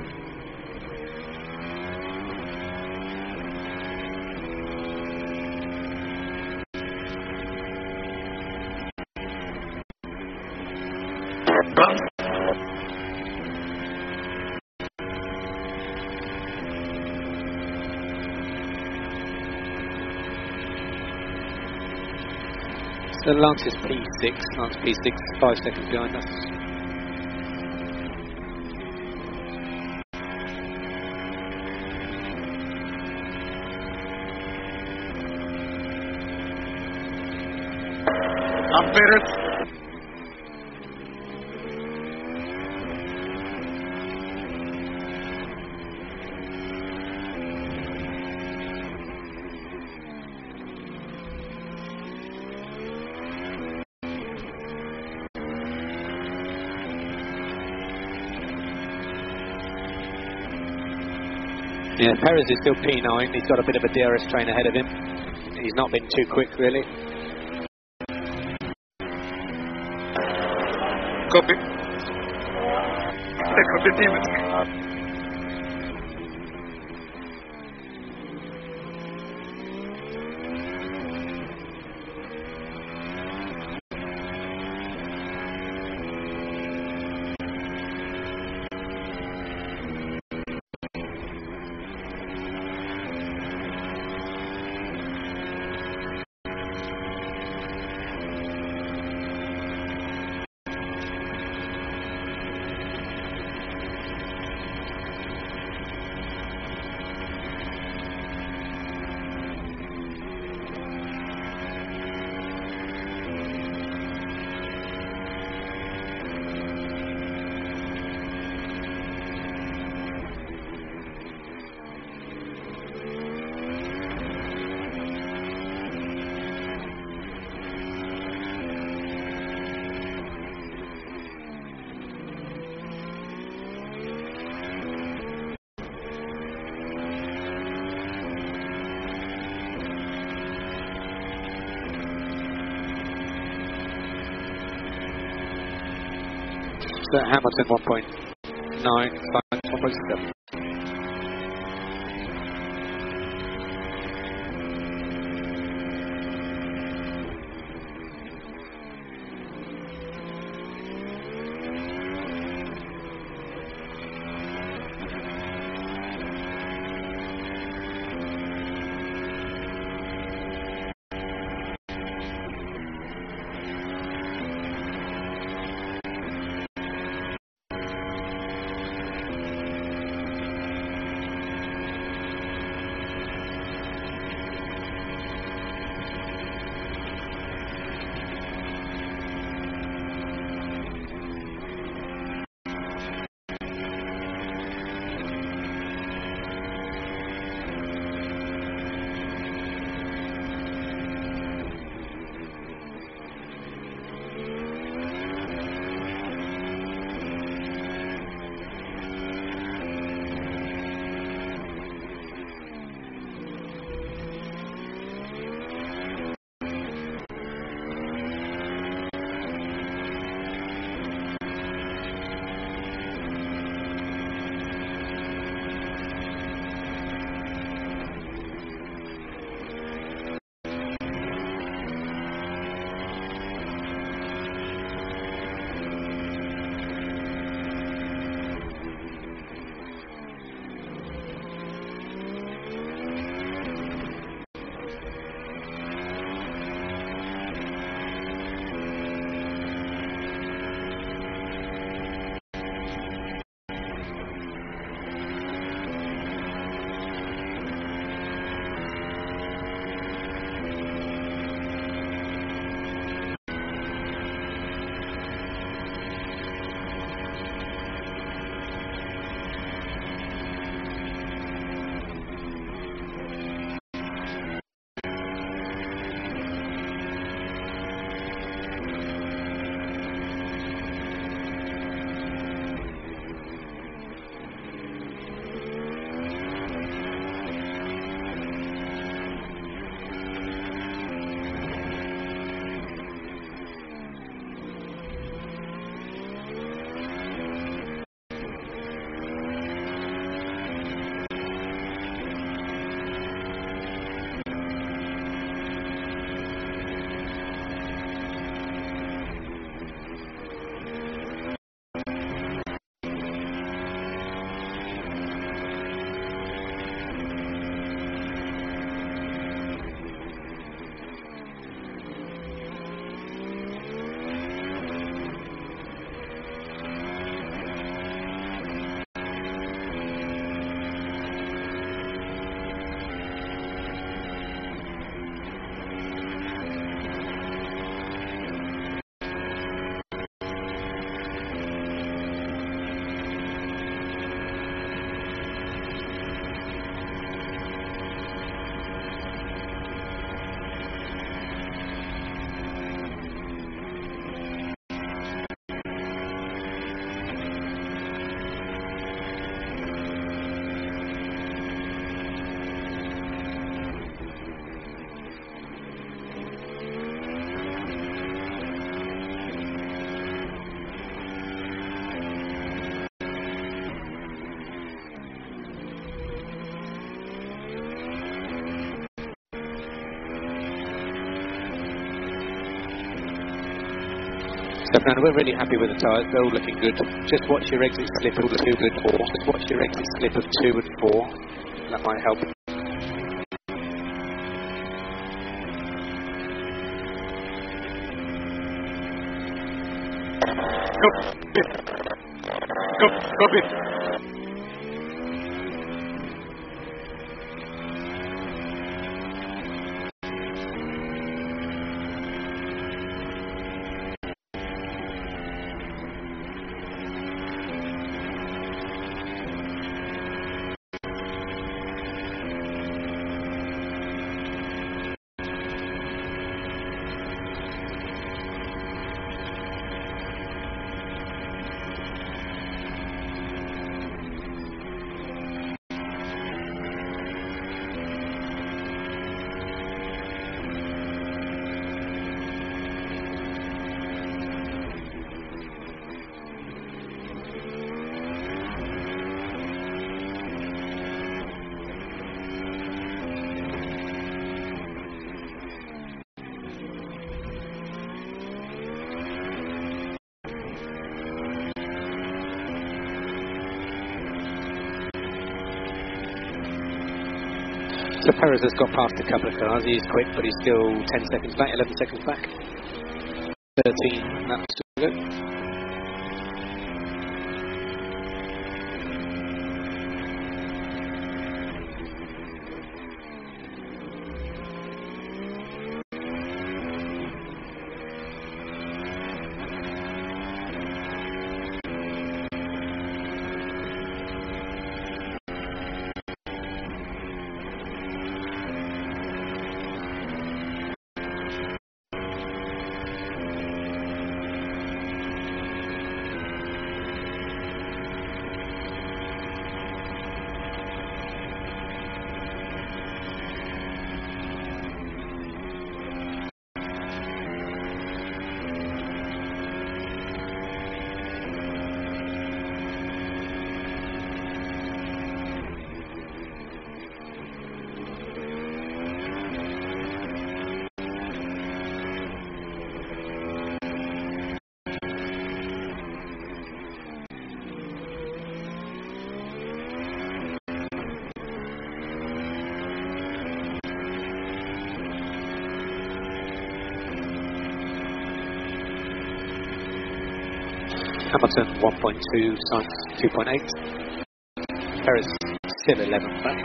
[SPEAKER 1] So Lance is P6, Lance P6, 5 seconds behind us.
[SPEAKER 2] I'm Perez.
[SPEAKER 1] Yeah, Perez is still P9, he's got a bit of a DRS train ahead of him. He's not been too quick, really.
[SPEAKER 2] Copy. Take off the team.
[SPEAKER 1] So Hamilton 1.9, Sainz 1.7. So Fernando, we're really happy with the tyres, they're all looking good. Just watch your exit slip of 2 and 4. Just watch your exit slip of 2 and 4. That might help.
[SPEAKER 2] Copy.
[SPEAKER 1] So Perez has got past a couple of cars, he's quick but he's still 10 seconds back, 11 seconds back. 13 laps to go. Hamilton 1.2, Sainz 2.8. Perez still 11 back.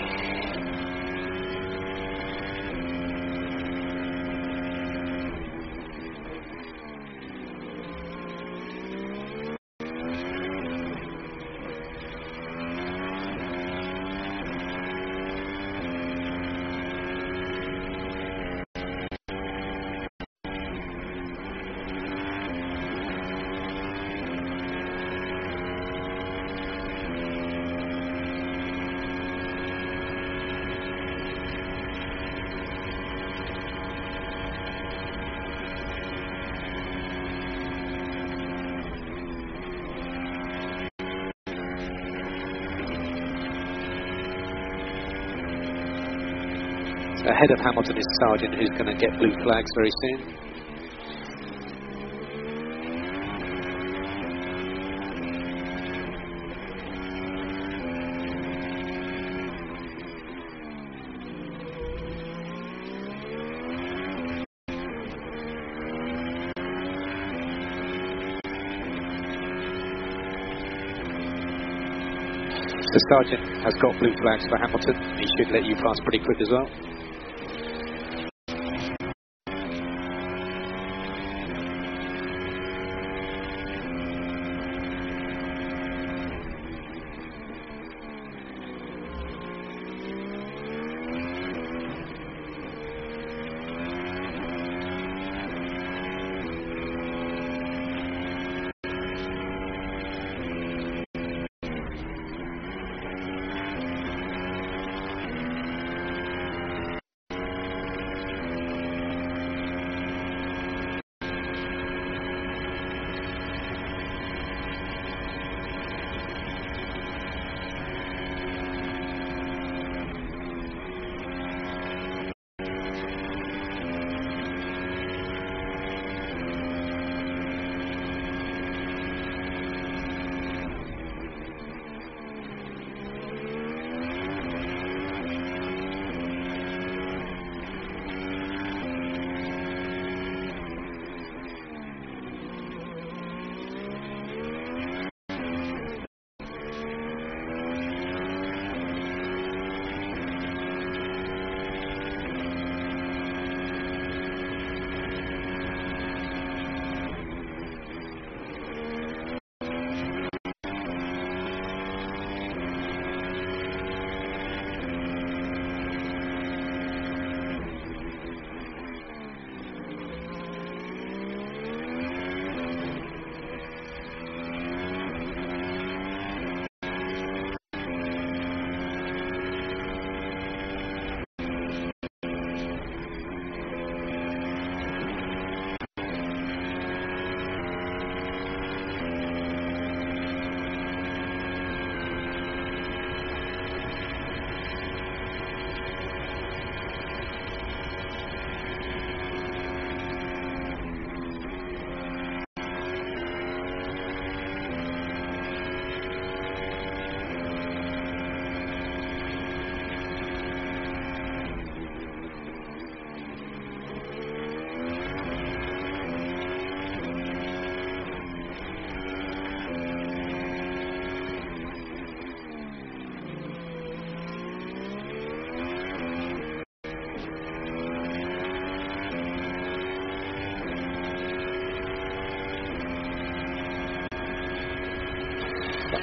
[SPEAKER 1] Ahead of Hamilton is Sargent, who's going to get blue flags very soon. So Sargent has got blue flags for Hamilton. He should let you pass pretty quick as well.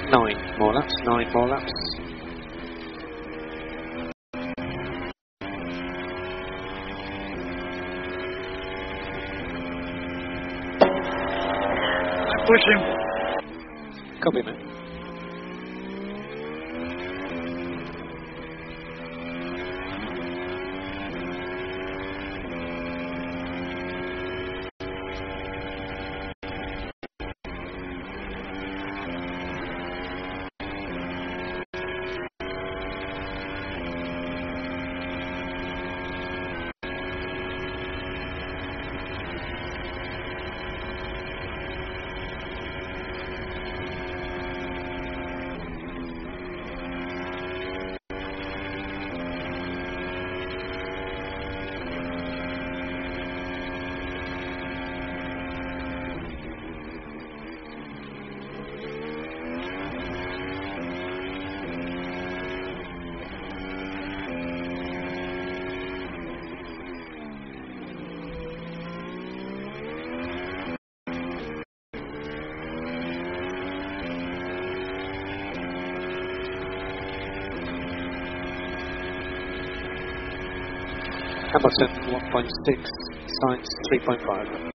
[SPEAKER 1] 9 more laps, 9 more laps.
[SPEAKER 2] I'm pushing.
[SPEAKER 1] Copy, mate. Hamilton 1.6, Sainz 3.5.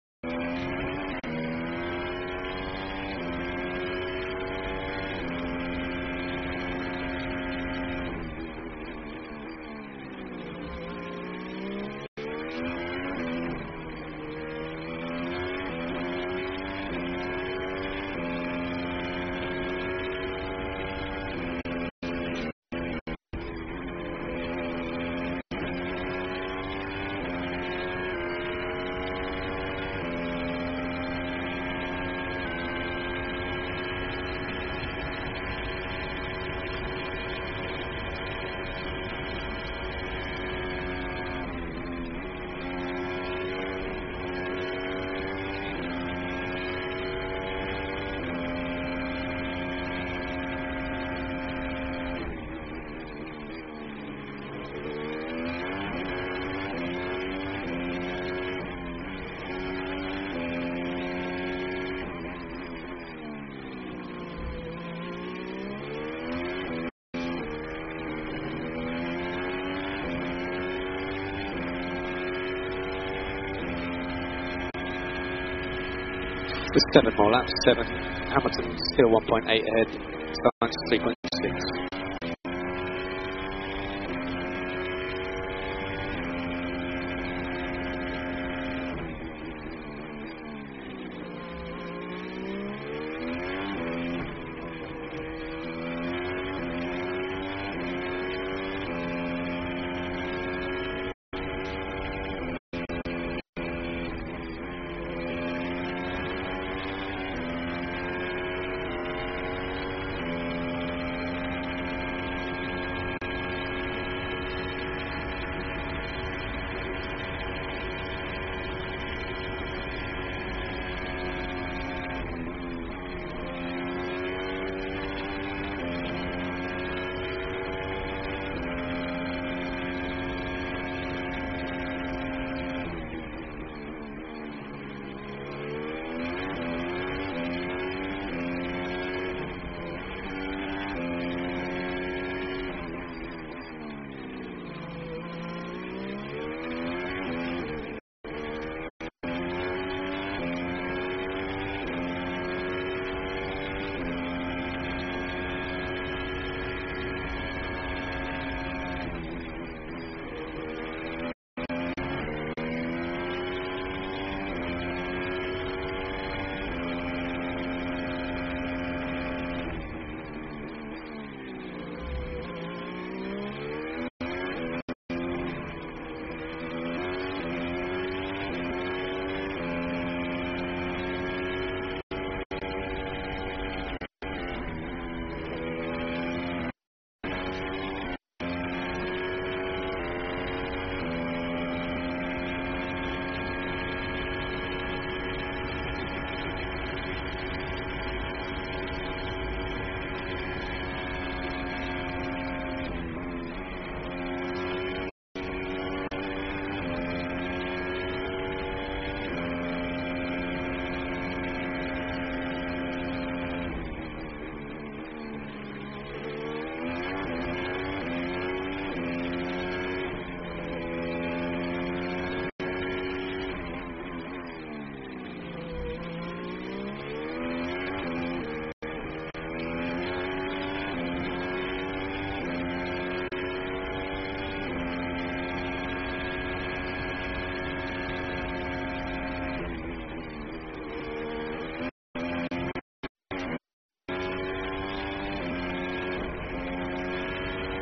[SPEAKER 1] With 7 more laps, 7. Hamilton still 1.8 ahead, Sainz 3.6.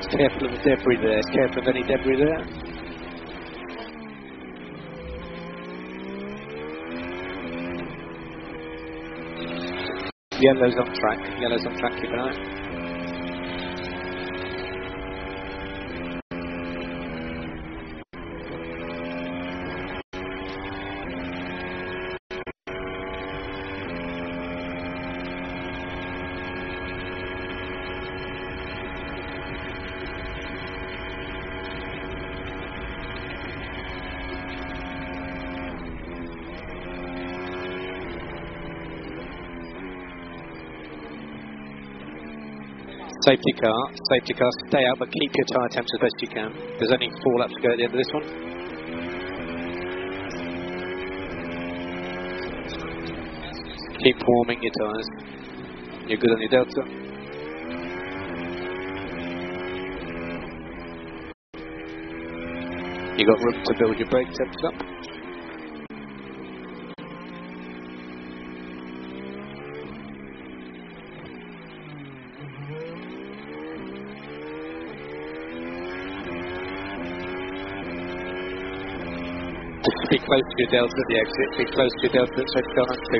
[SPEAKER 1] Careful of the debris there. Careful of any debris there. Yellow's on track. Yellow's on track. Keep an eye. Safety car, stay out, but keep your tyre temps as best you can. There's only 4 laps to go at the end of this one. Keep warming your tyres. You're good on your delta. You got room to build your brake temps up. Be close to your delta at the exit. Be close to your delta at safety car number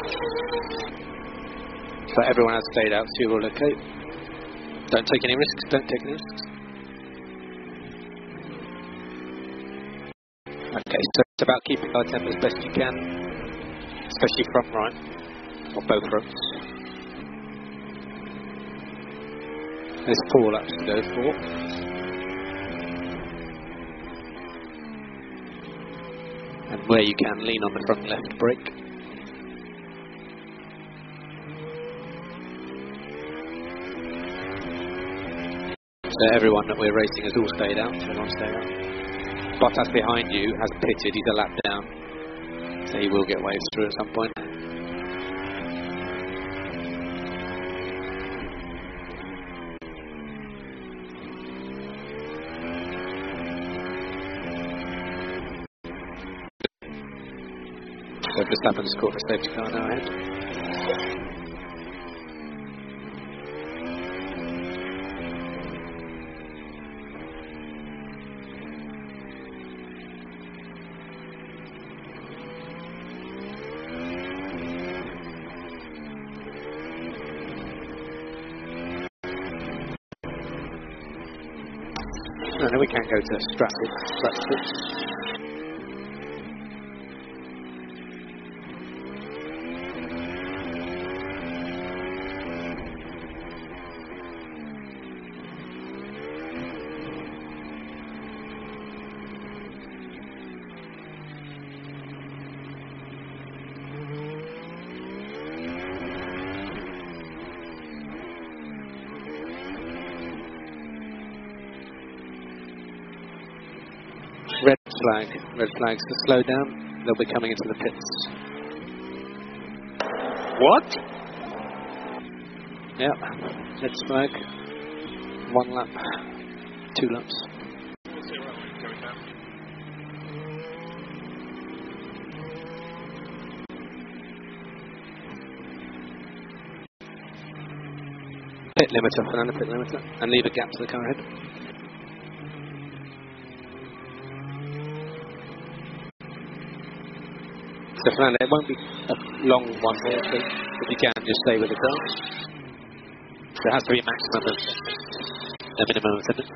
[SPEAKER 1] 2. So everyone has stayed out, so you're all okay. Don't take any risks. Don't take any risks. Okay, so it's about keeping our tempo as best you can, especially front right, or both fronts. There's 4 laps to go for. And where you can, lean on the front left brake. So everyone that we're racing has all stayed out. Everyone stayed out. Bottas behind you has pitted. He's a lap down, so he will get waves through at some point. So Verstappen's caught the safety car now ahead. No, we can't go to Stratford. Red flags to slow down. They'll be coming into the pits.
[SPEAKER 2] What?
[SPEAKER 1] Yeah, red flag. 1 lap, 2 laps. Pit limiter, Fernando, pit limiter, and leave a gap to the car ahead. So Fernando, it won't be a long one here, so if you can, just stay with the car. There has to be a maximum of a minimum of 7.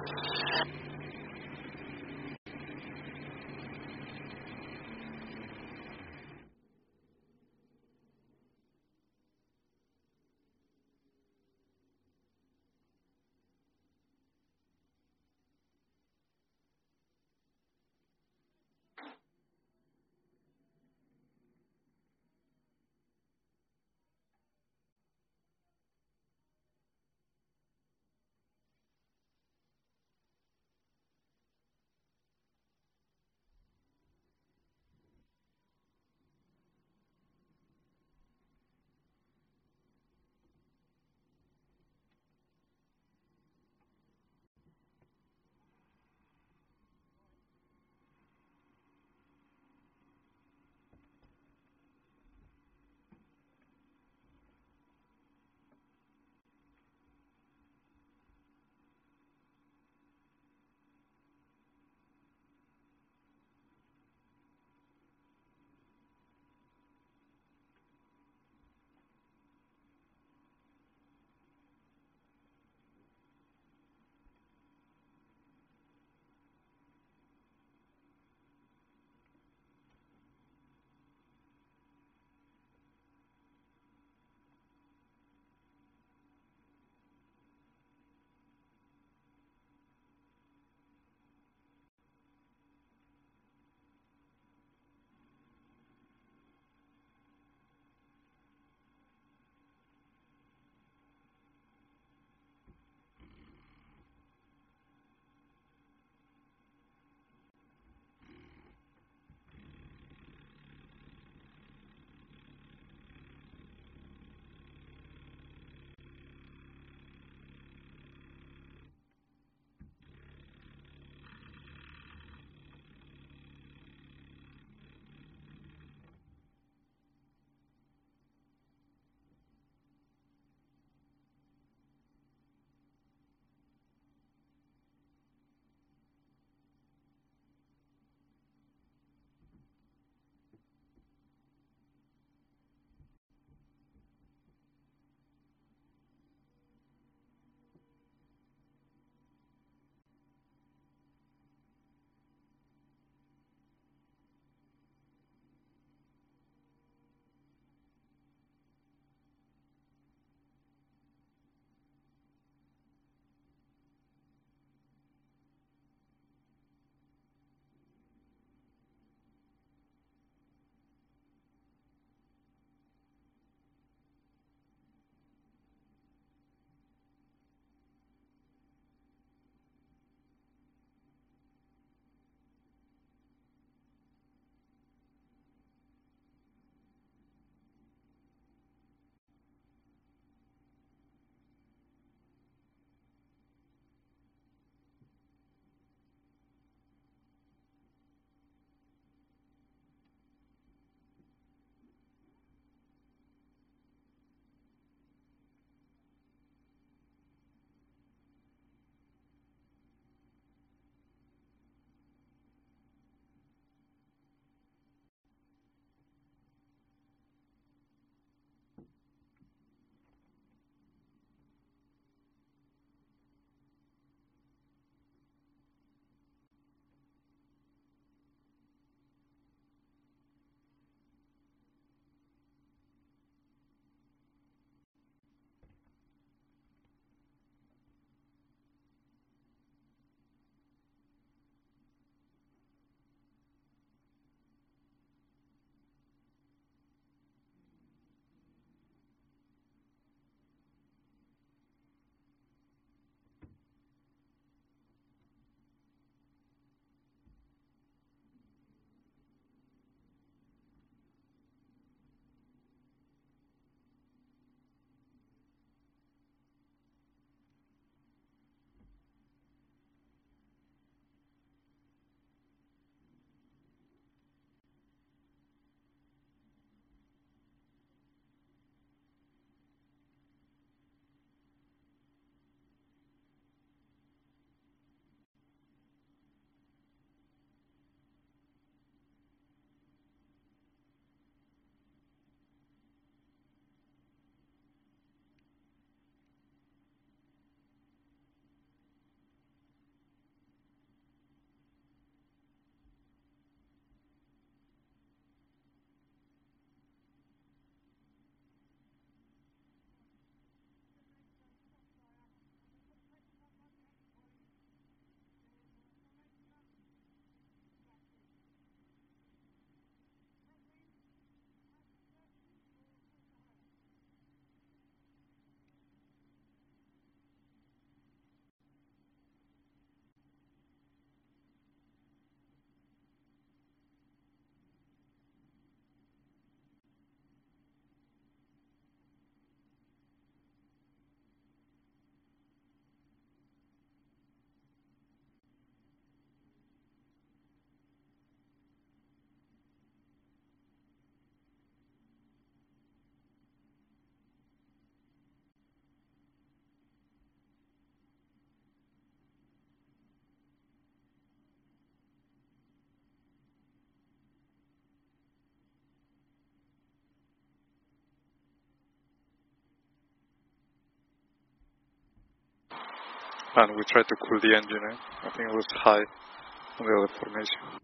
[SPEAKER 2] and we tried to cool the engine. I think it was high on the other formation.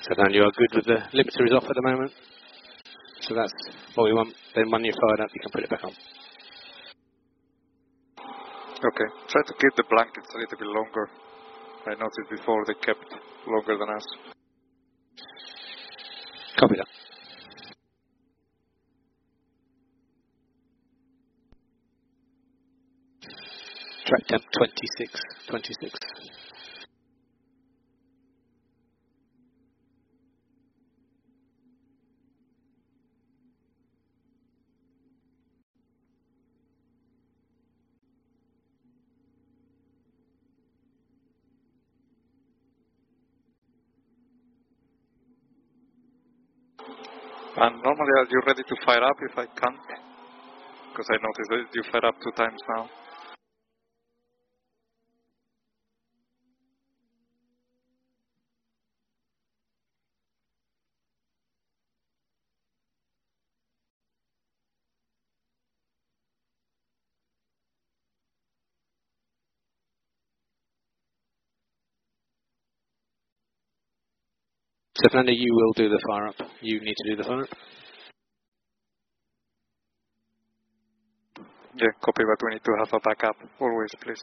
[SPEAKER 1] So then you are good with the limiter is off at the moment. So that's what we want. Then when you're fired up, you can put it back on.
[SPEAKER 2] Okay, try to keep the blankets a little bit longer. I noticed before they kept longer than us.
[SPEAKER 1] Copy that. Track temp 26.
[SPEAKER 2] And normally are you ready to fire up if I can't? Because I noticed that you fire up 2 times now.
[SPEAKER 1] So Fernando, you will do the fire up. You need to do the fire up.
[SPEAKER 2] Yeah, copy, but we need to have a backup. Always, please.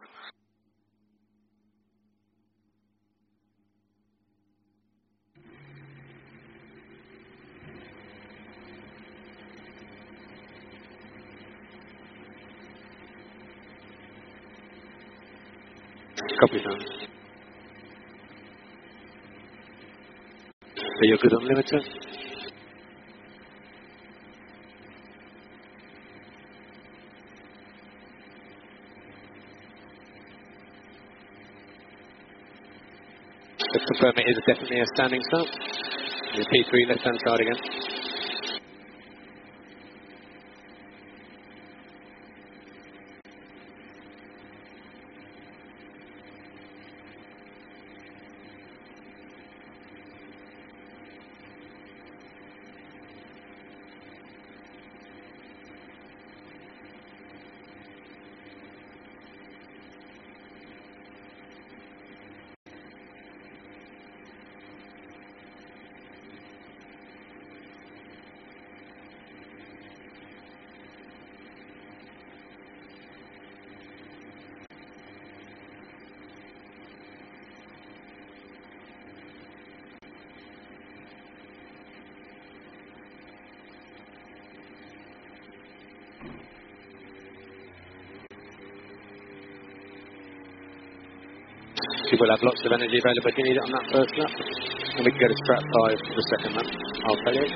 [SPEAKER 1] Copy that. So you're good on limiter? Let's confirm it is definitely a standing start. The P3 left hand side again. You will have lots of energy available if you need it on that first lap. And we can go to strap 5 for the second lap. I'll tell you.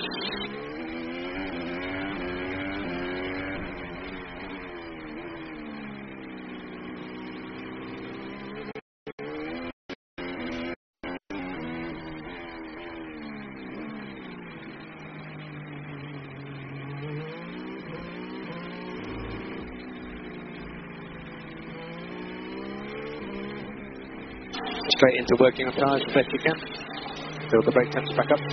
[SPEAKER 1] Straight into working on tyres as best you can. Build the brake temps back up.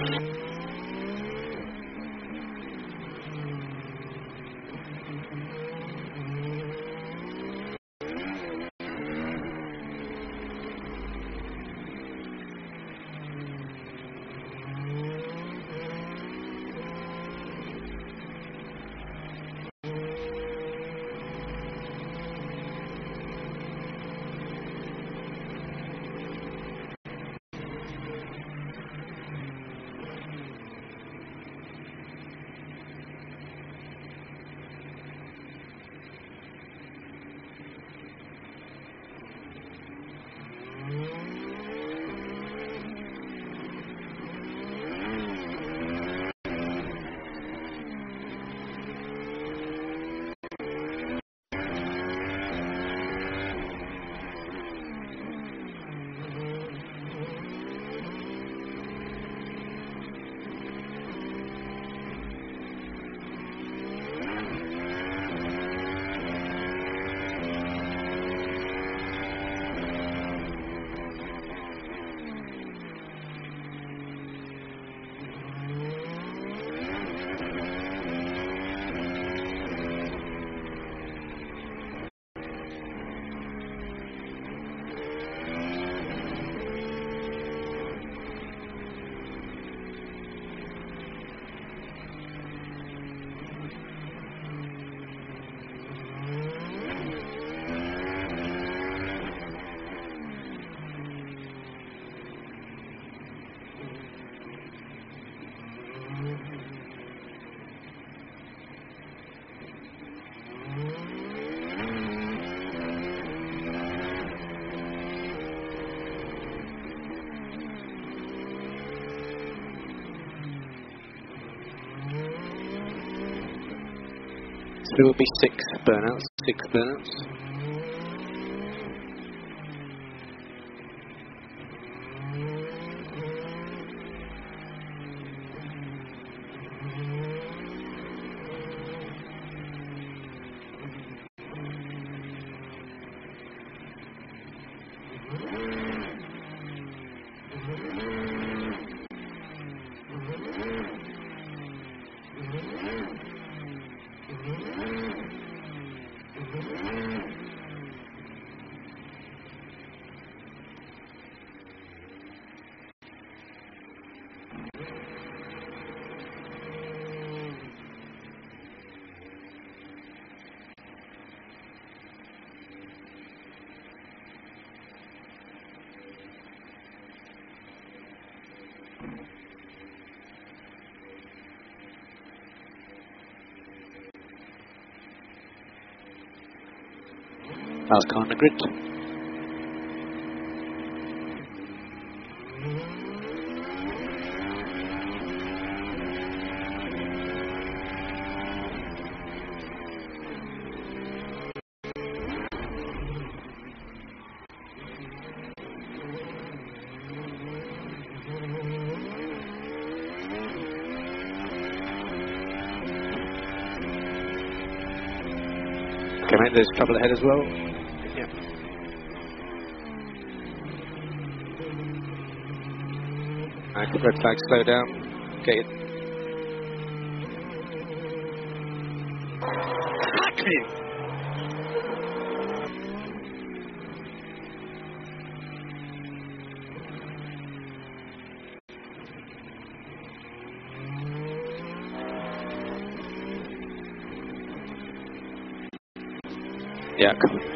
[SPEAKER 1] there will be 6 burnouts. 6 burnouts. Last car on the grid. Okay, mate, there's trouble ahead as well. Yeah. Red flag, slow down. Get it. Fuck me! Yeah, come on.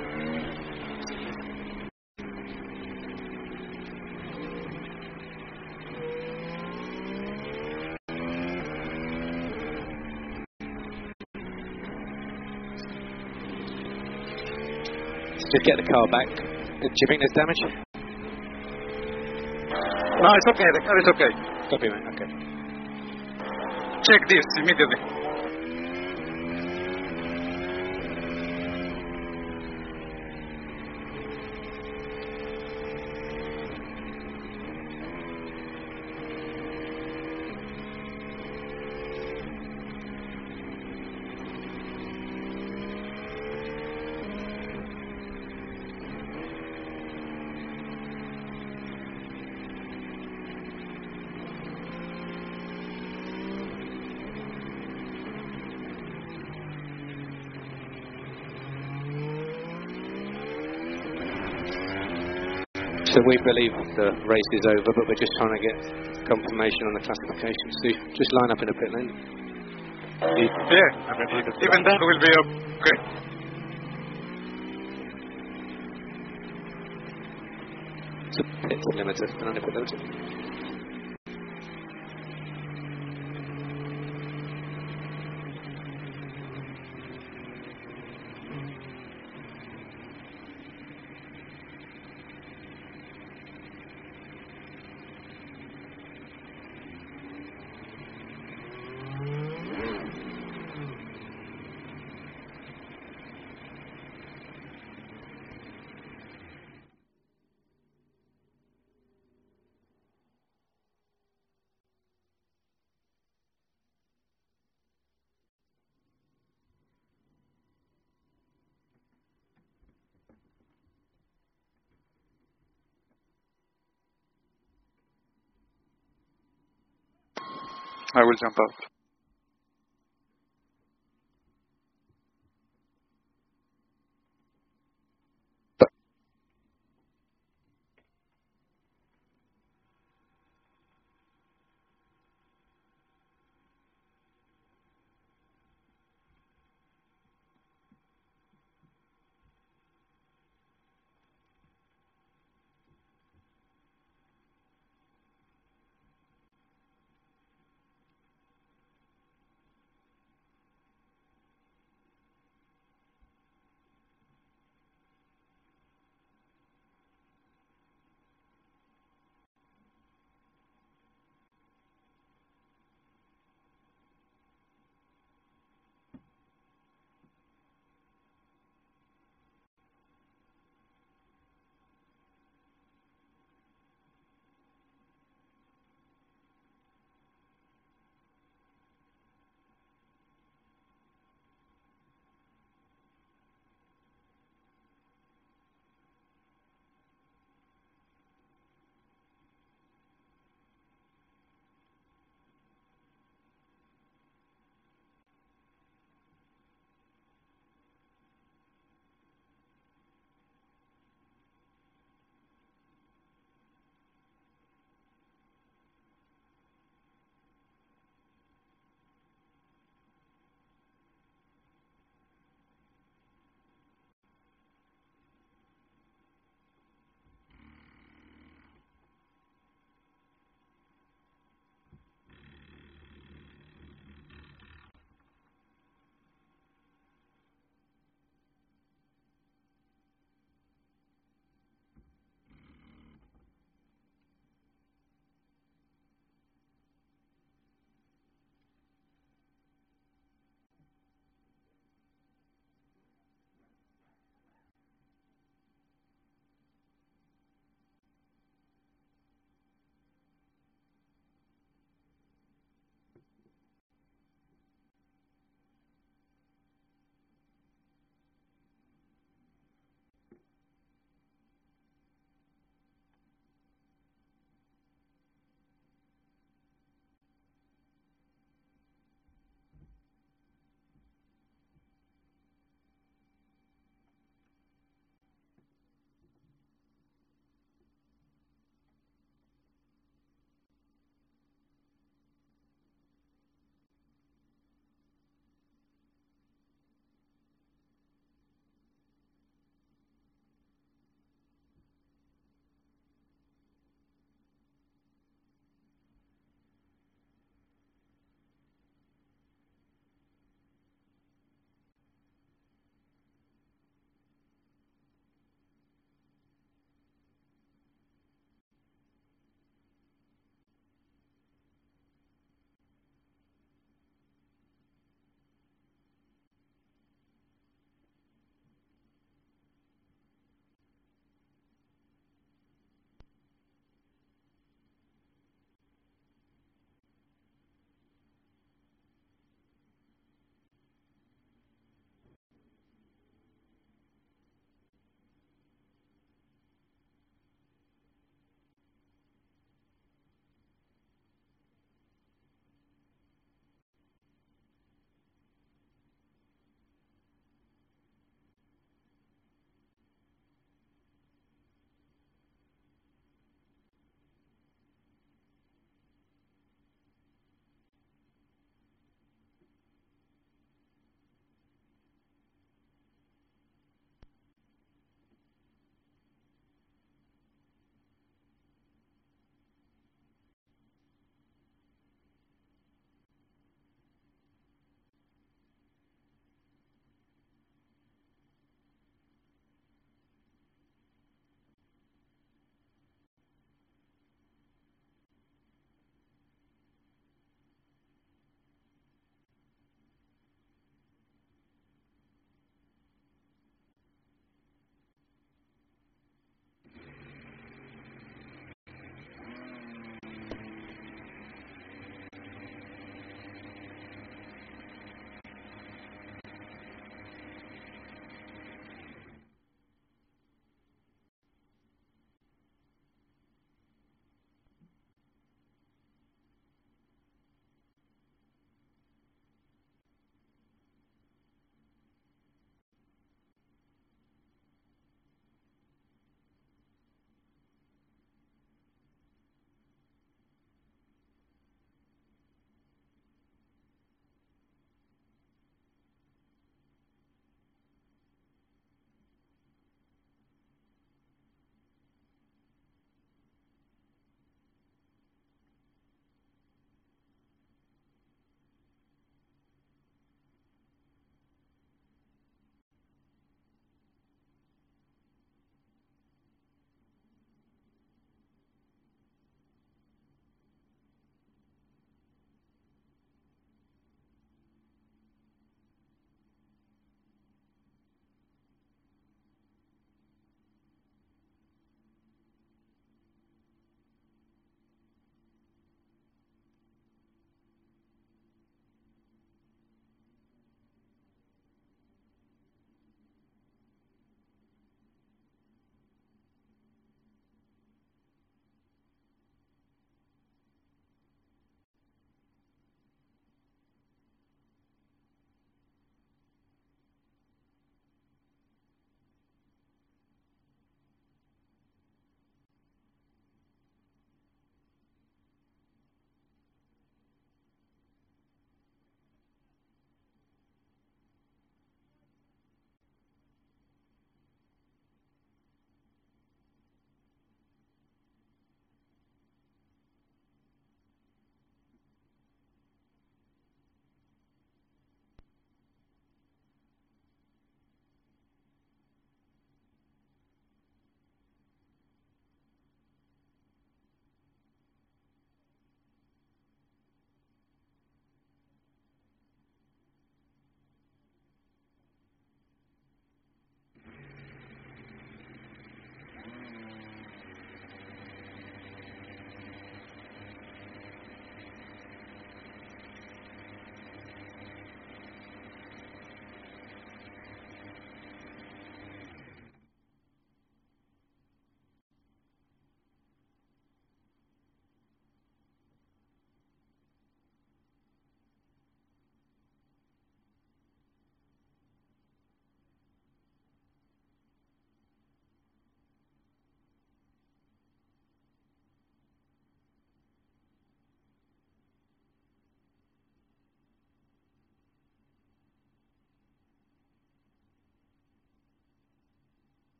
[SPEAKER 1] Just get the car back. Do you think there's damage?
[SPEAKER 2] No, it's okay. The car is okay.
[SPEAKER 1] Copy, mate. Okay.
[SPEAKER 2] Check this immediately.
[SPEAKER 1] So we believe the race is over, but we're just trying to get confirmation on the classification. So just line up in a pit lane.
[SPEAKER 2] Yeah, even that will be okay.
[SPEAKER 1] It's a pit limiter, an only pit limiter.
[SPEAKER 2] I will jump out.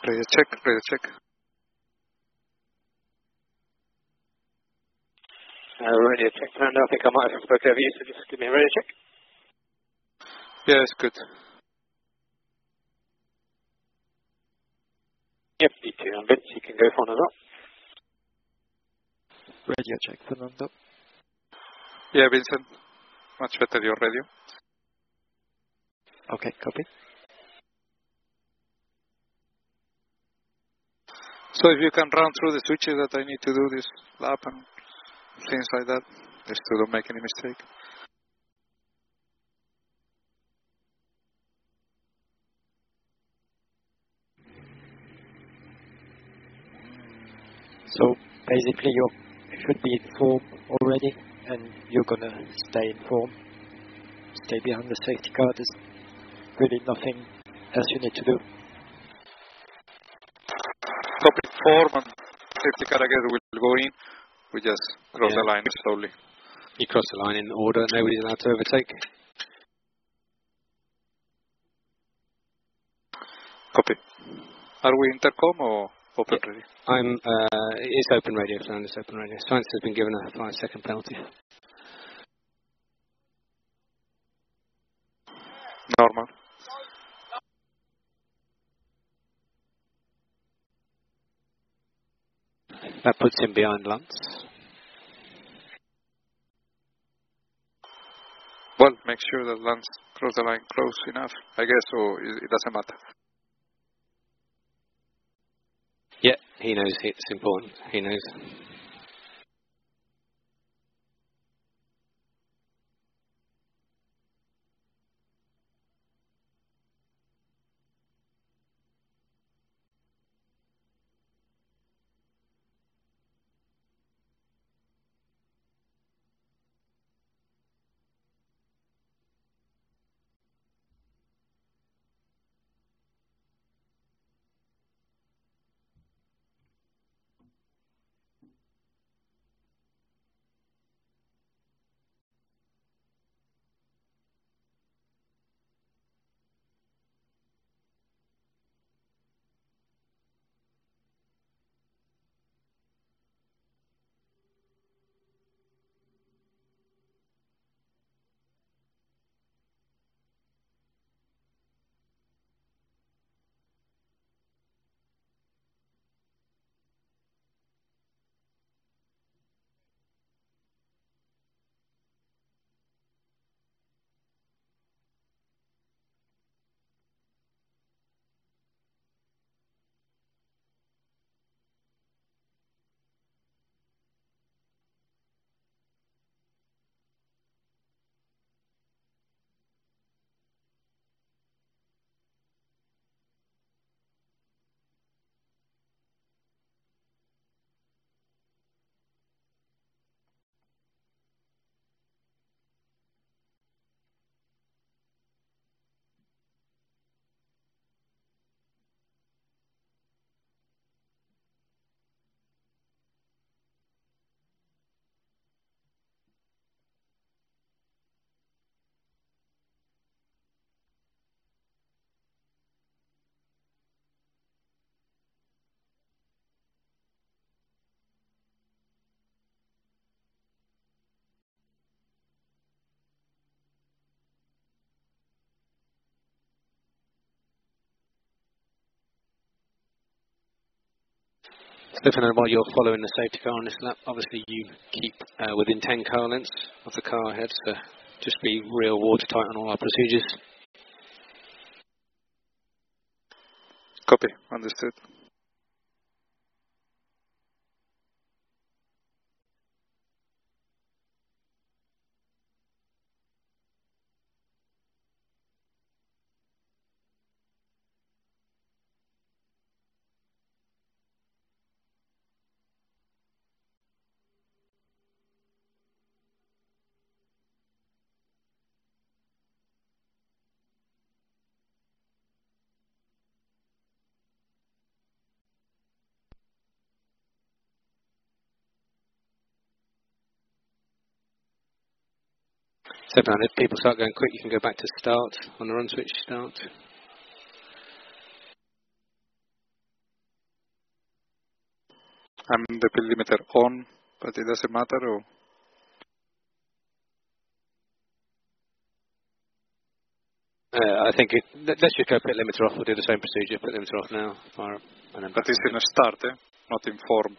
[SPEAKER 2] Radio check, radio check.
[SPEAKER 1] Radio check, and I think I might have spoken over you, so just give me a radio check.
[SPEAKER 2] Yeah, it's good.
[SPEAKER 1] Yep, B2, I'm Vince, you can go for one as well.
[SPEAKER 3] Radio check, Fernando.
[SPEAKER 2] Yeah, Vincent. Much better your radio.
[SPEAKER 3] Okay, copy.
[SPEAKER 2] So if you can run through the switches that I need to do this lap and things like that, just to don't make any mistake.
[SPEAKER 3] So basically you should be in form already, and you're gonna stay in form. Stay behind the safety car. There's really nothing else you need to do.
[SPEAKER 2] Copy, form and safety car again will go in. We just cross the line slowly.
[SPEAKER 1] You cross the line in order, nobody's allowed to overtake.
[SPEAKER 2] Copy. Are we intercom or open radio?
[SPEAKER 1] It's open radio, Fernando, it's open radio. Science has been given a 5-second penalty.
[SPEAKER 2] Normal.
[SPEAKER 1] That puts him behind Lance.
[SPEAKER 2] Well, make sure that Lance cross the line close enough, I guess, or it doesn't matter.
[SPEAKER 1] Yeah, he knows it's important. He knows. Stefano, while you're following the safety car on this lap, obviously you keep within 10 car lengths of the car ahead, so just be real watertight on all our procedures.
[SPEAKER 2] Copy, understood.
[SPEAKER 1] Stefano, if people start going quick, you can go back to start on the run switch start.
[SPEAKER 2] I'm the pit limiter on, but it doesn't matter, or?
[SPEAKER 1] I think let's just go pit limiter off. We'll do the same procedure. Pit limiter off now. Fire up, and then
[SPEAKER 2] But it's in a start, not in form.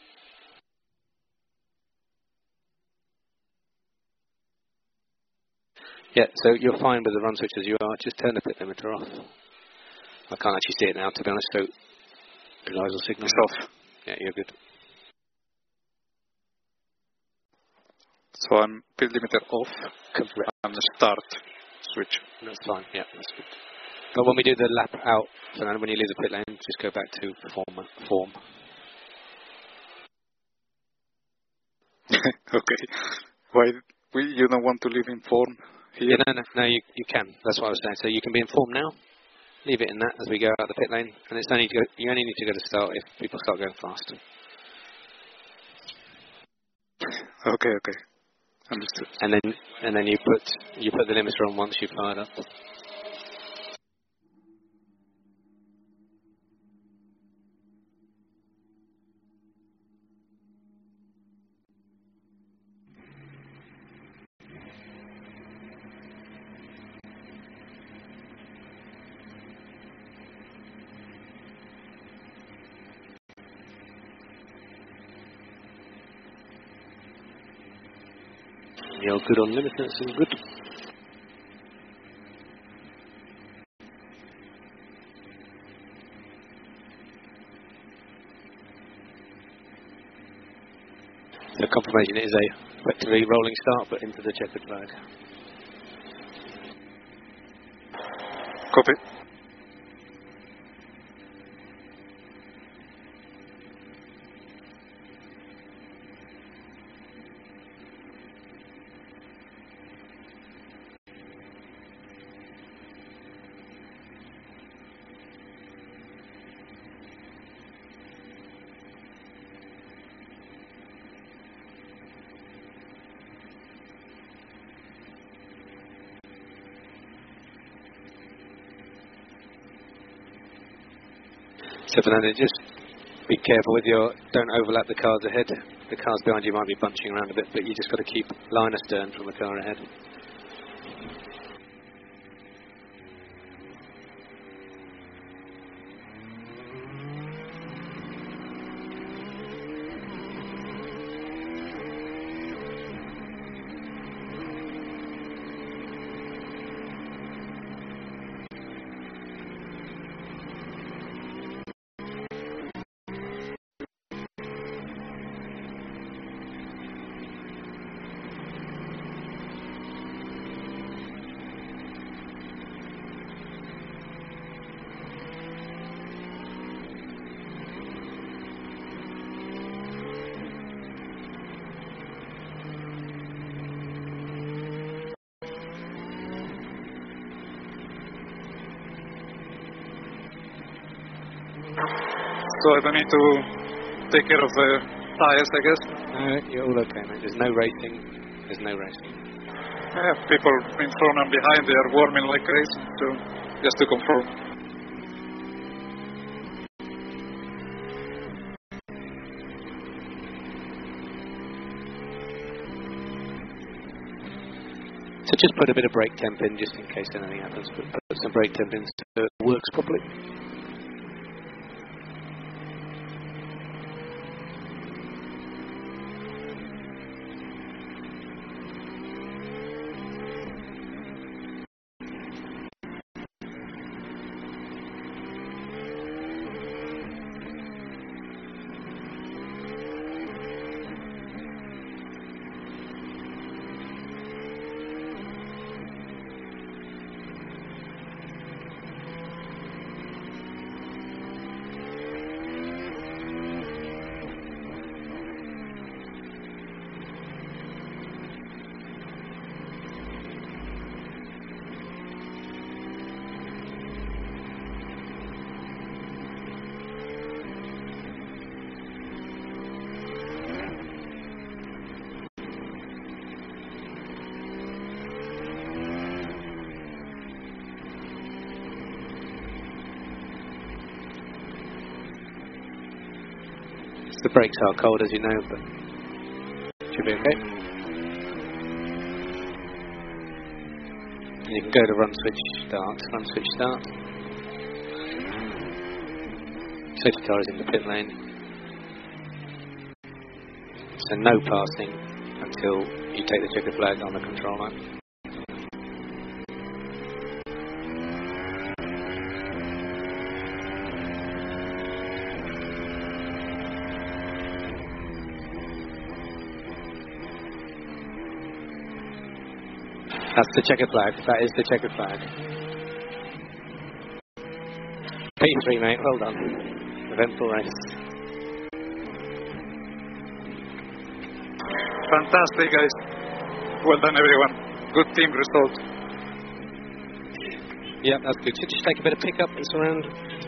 [SPEAKER 1] Yeah, so you're fine with the run switch as you are. Just turn the pit limiter off. I can't actually see it now, to be honest, so reliable signal.
[SPEAKER 2] It's off.
[SPEAKER 1] Yeah, you're good.
[SPEAKER 2] So I'm pit limiter off.
[SPEAKER 1] Correct.
[SPEAKER 2] And the start switch.
[SPEAKER 1] That's fine, yeah, that's good. But when we do the lap out, so then when you leave the pit lane, just go back to form.
[SPEAKER 2] Okay. Why you don't want to leave in form here?
[SPEAKER 1] Yeah, no, you can. That's what I was saying. So you can be in form now. Leave it in that as we go out the pit lane, and it's only you only need to go to start if people start going fast.
[SPEAKER 2] Okay. Understood.
[SPEAKER 1] And then you put the limiter on once you've fired up. You're good on limiters and good. The confirmation is effectively rolling start, but into the checkered flag.
[SPEAKER 2] Copy.
[SPEAKER 1] So Fernando, just be careful with don't overlap the cars ahead. The cars behind you might be bunching around a bit, but you just got to keep line astern from the car ahead. So I don't need to take care of the tires, I guess? You're all okay, mate. There's no racing.
[SPEAKER 2] Yeah, people in front and behind, they are warming like crazy, so just to confirm.
[SPEAKER 1] So just put a bit of brake temp in just in case anything happens. Put some brake temp in so it works properly. The brakes are cold, as you know, but should be okay. And you can go to run switch start. Safety car is in the pit lane. So no passing until you take the checkered flag on the control line. That's the checkered flag. That is the checkered flag. P3, mate. Well done. Eventful race.
[SPEAKER 2] Fantastic, guys. Well done, everyone. Good team result.
[SPEAKER 1] Yeah, that's good. Should just take a bit of pickup this round.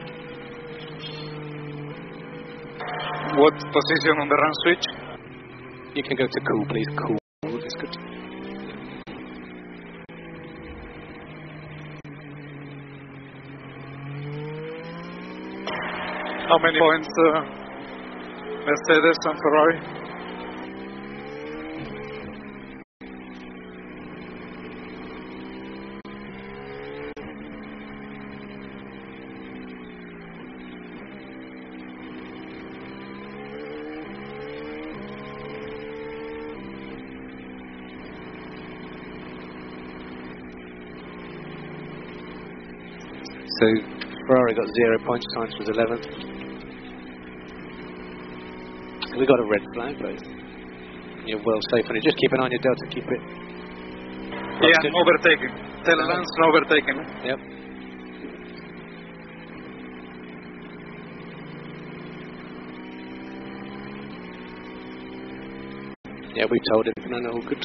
[SPEAKER 2] What position on the run switch?
[SPEAKER 1] You can go to cool, please. Cool. That's good.
[SPEAKER 2] How many points Mercedes and Ferrari?
[SPEAKER 1] So Ferrari got 0 points, Sainz was 11th. We got a red flag, but you're well safe on it. Just keep an eye on your delta, keep it.
[SPEAKER 2] Yeah, overtaking. Lance overtaking.
[SPEAKER 1] Yep. Yeah, we told him. No, all good.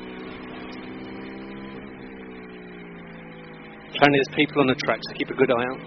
[SPEAKER 1] Apparently there's people on the track, so keep a good eye out.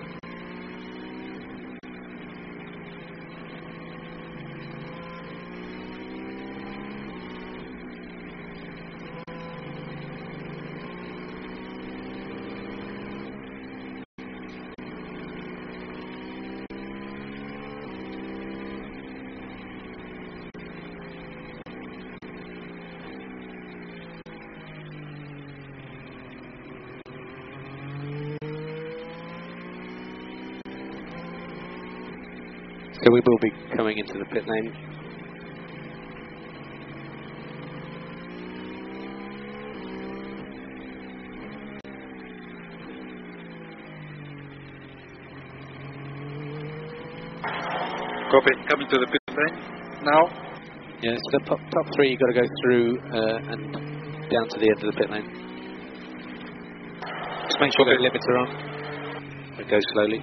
[SPEAKER 1] So we will be coming into the pit lane.
[SPEAKER 2] Copy. Coming to the pit lane now.
[SPEAKER 1] Yeah, so the top 3 you've got to go through and down to the end of the pit lane. Just make sure the limiter on. It goes slowly.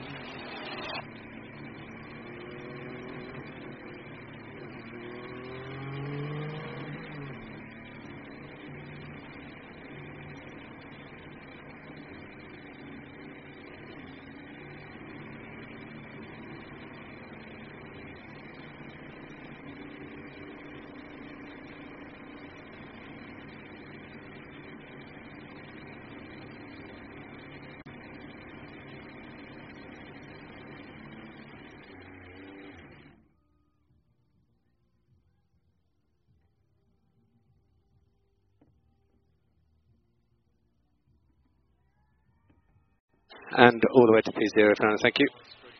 [SPEAKER 1] And all the way to P0, Fernando, thank you.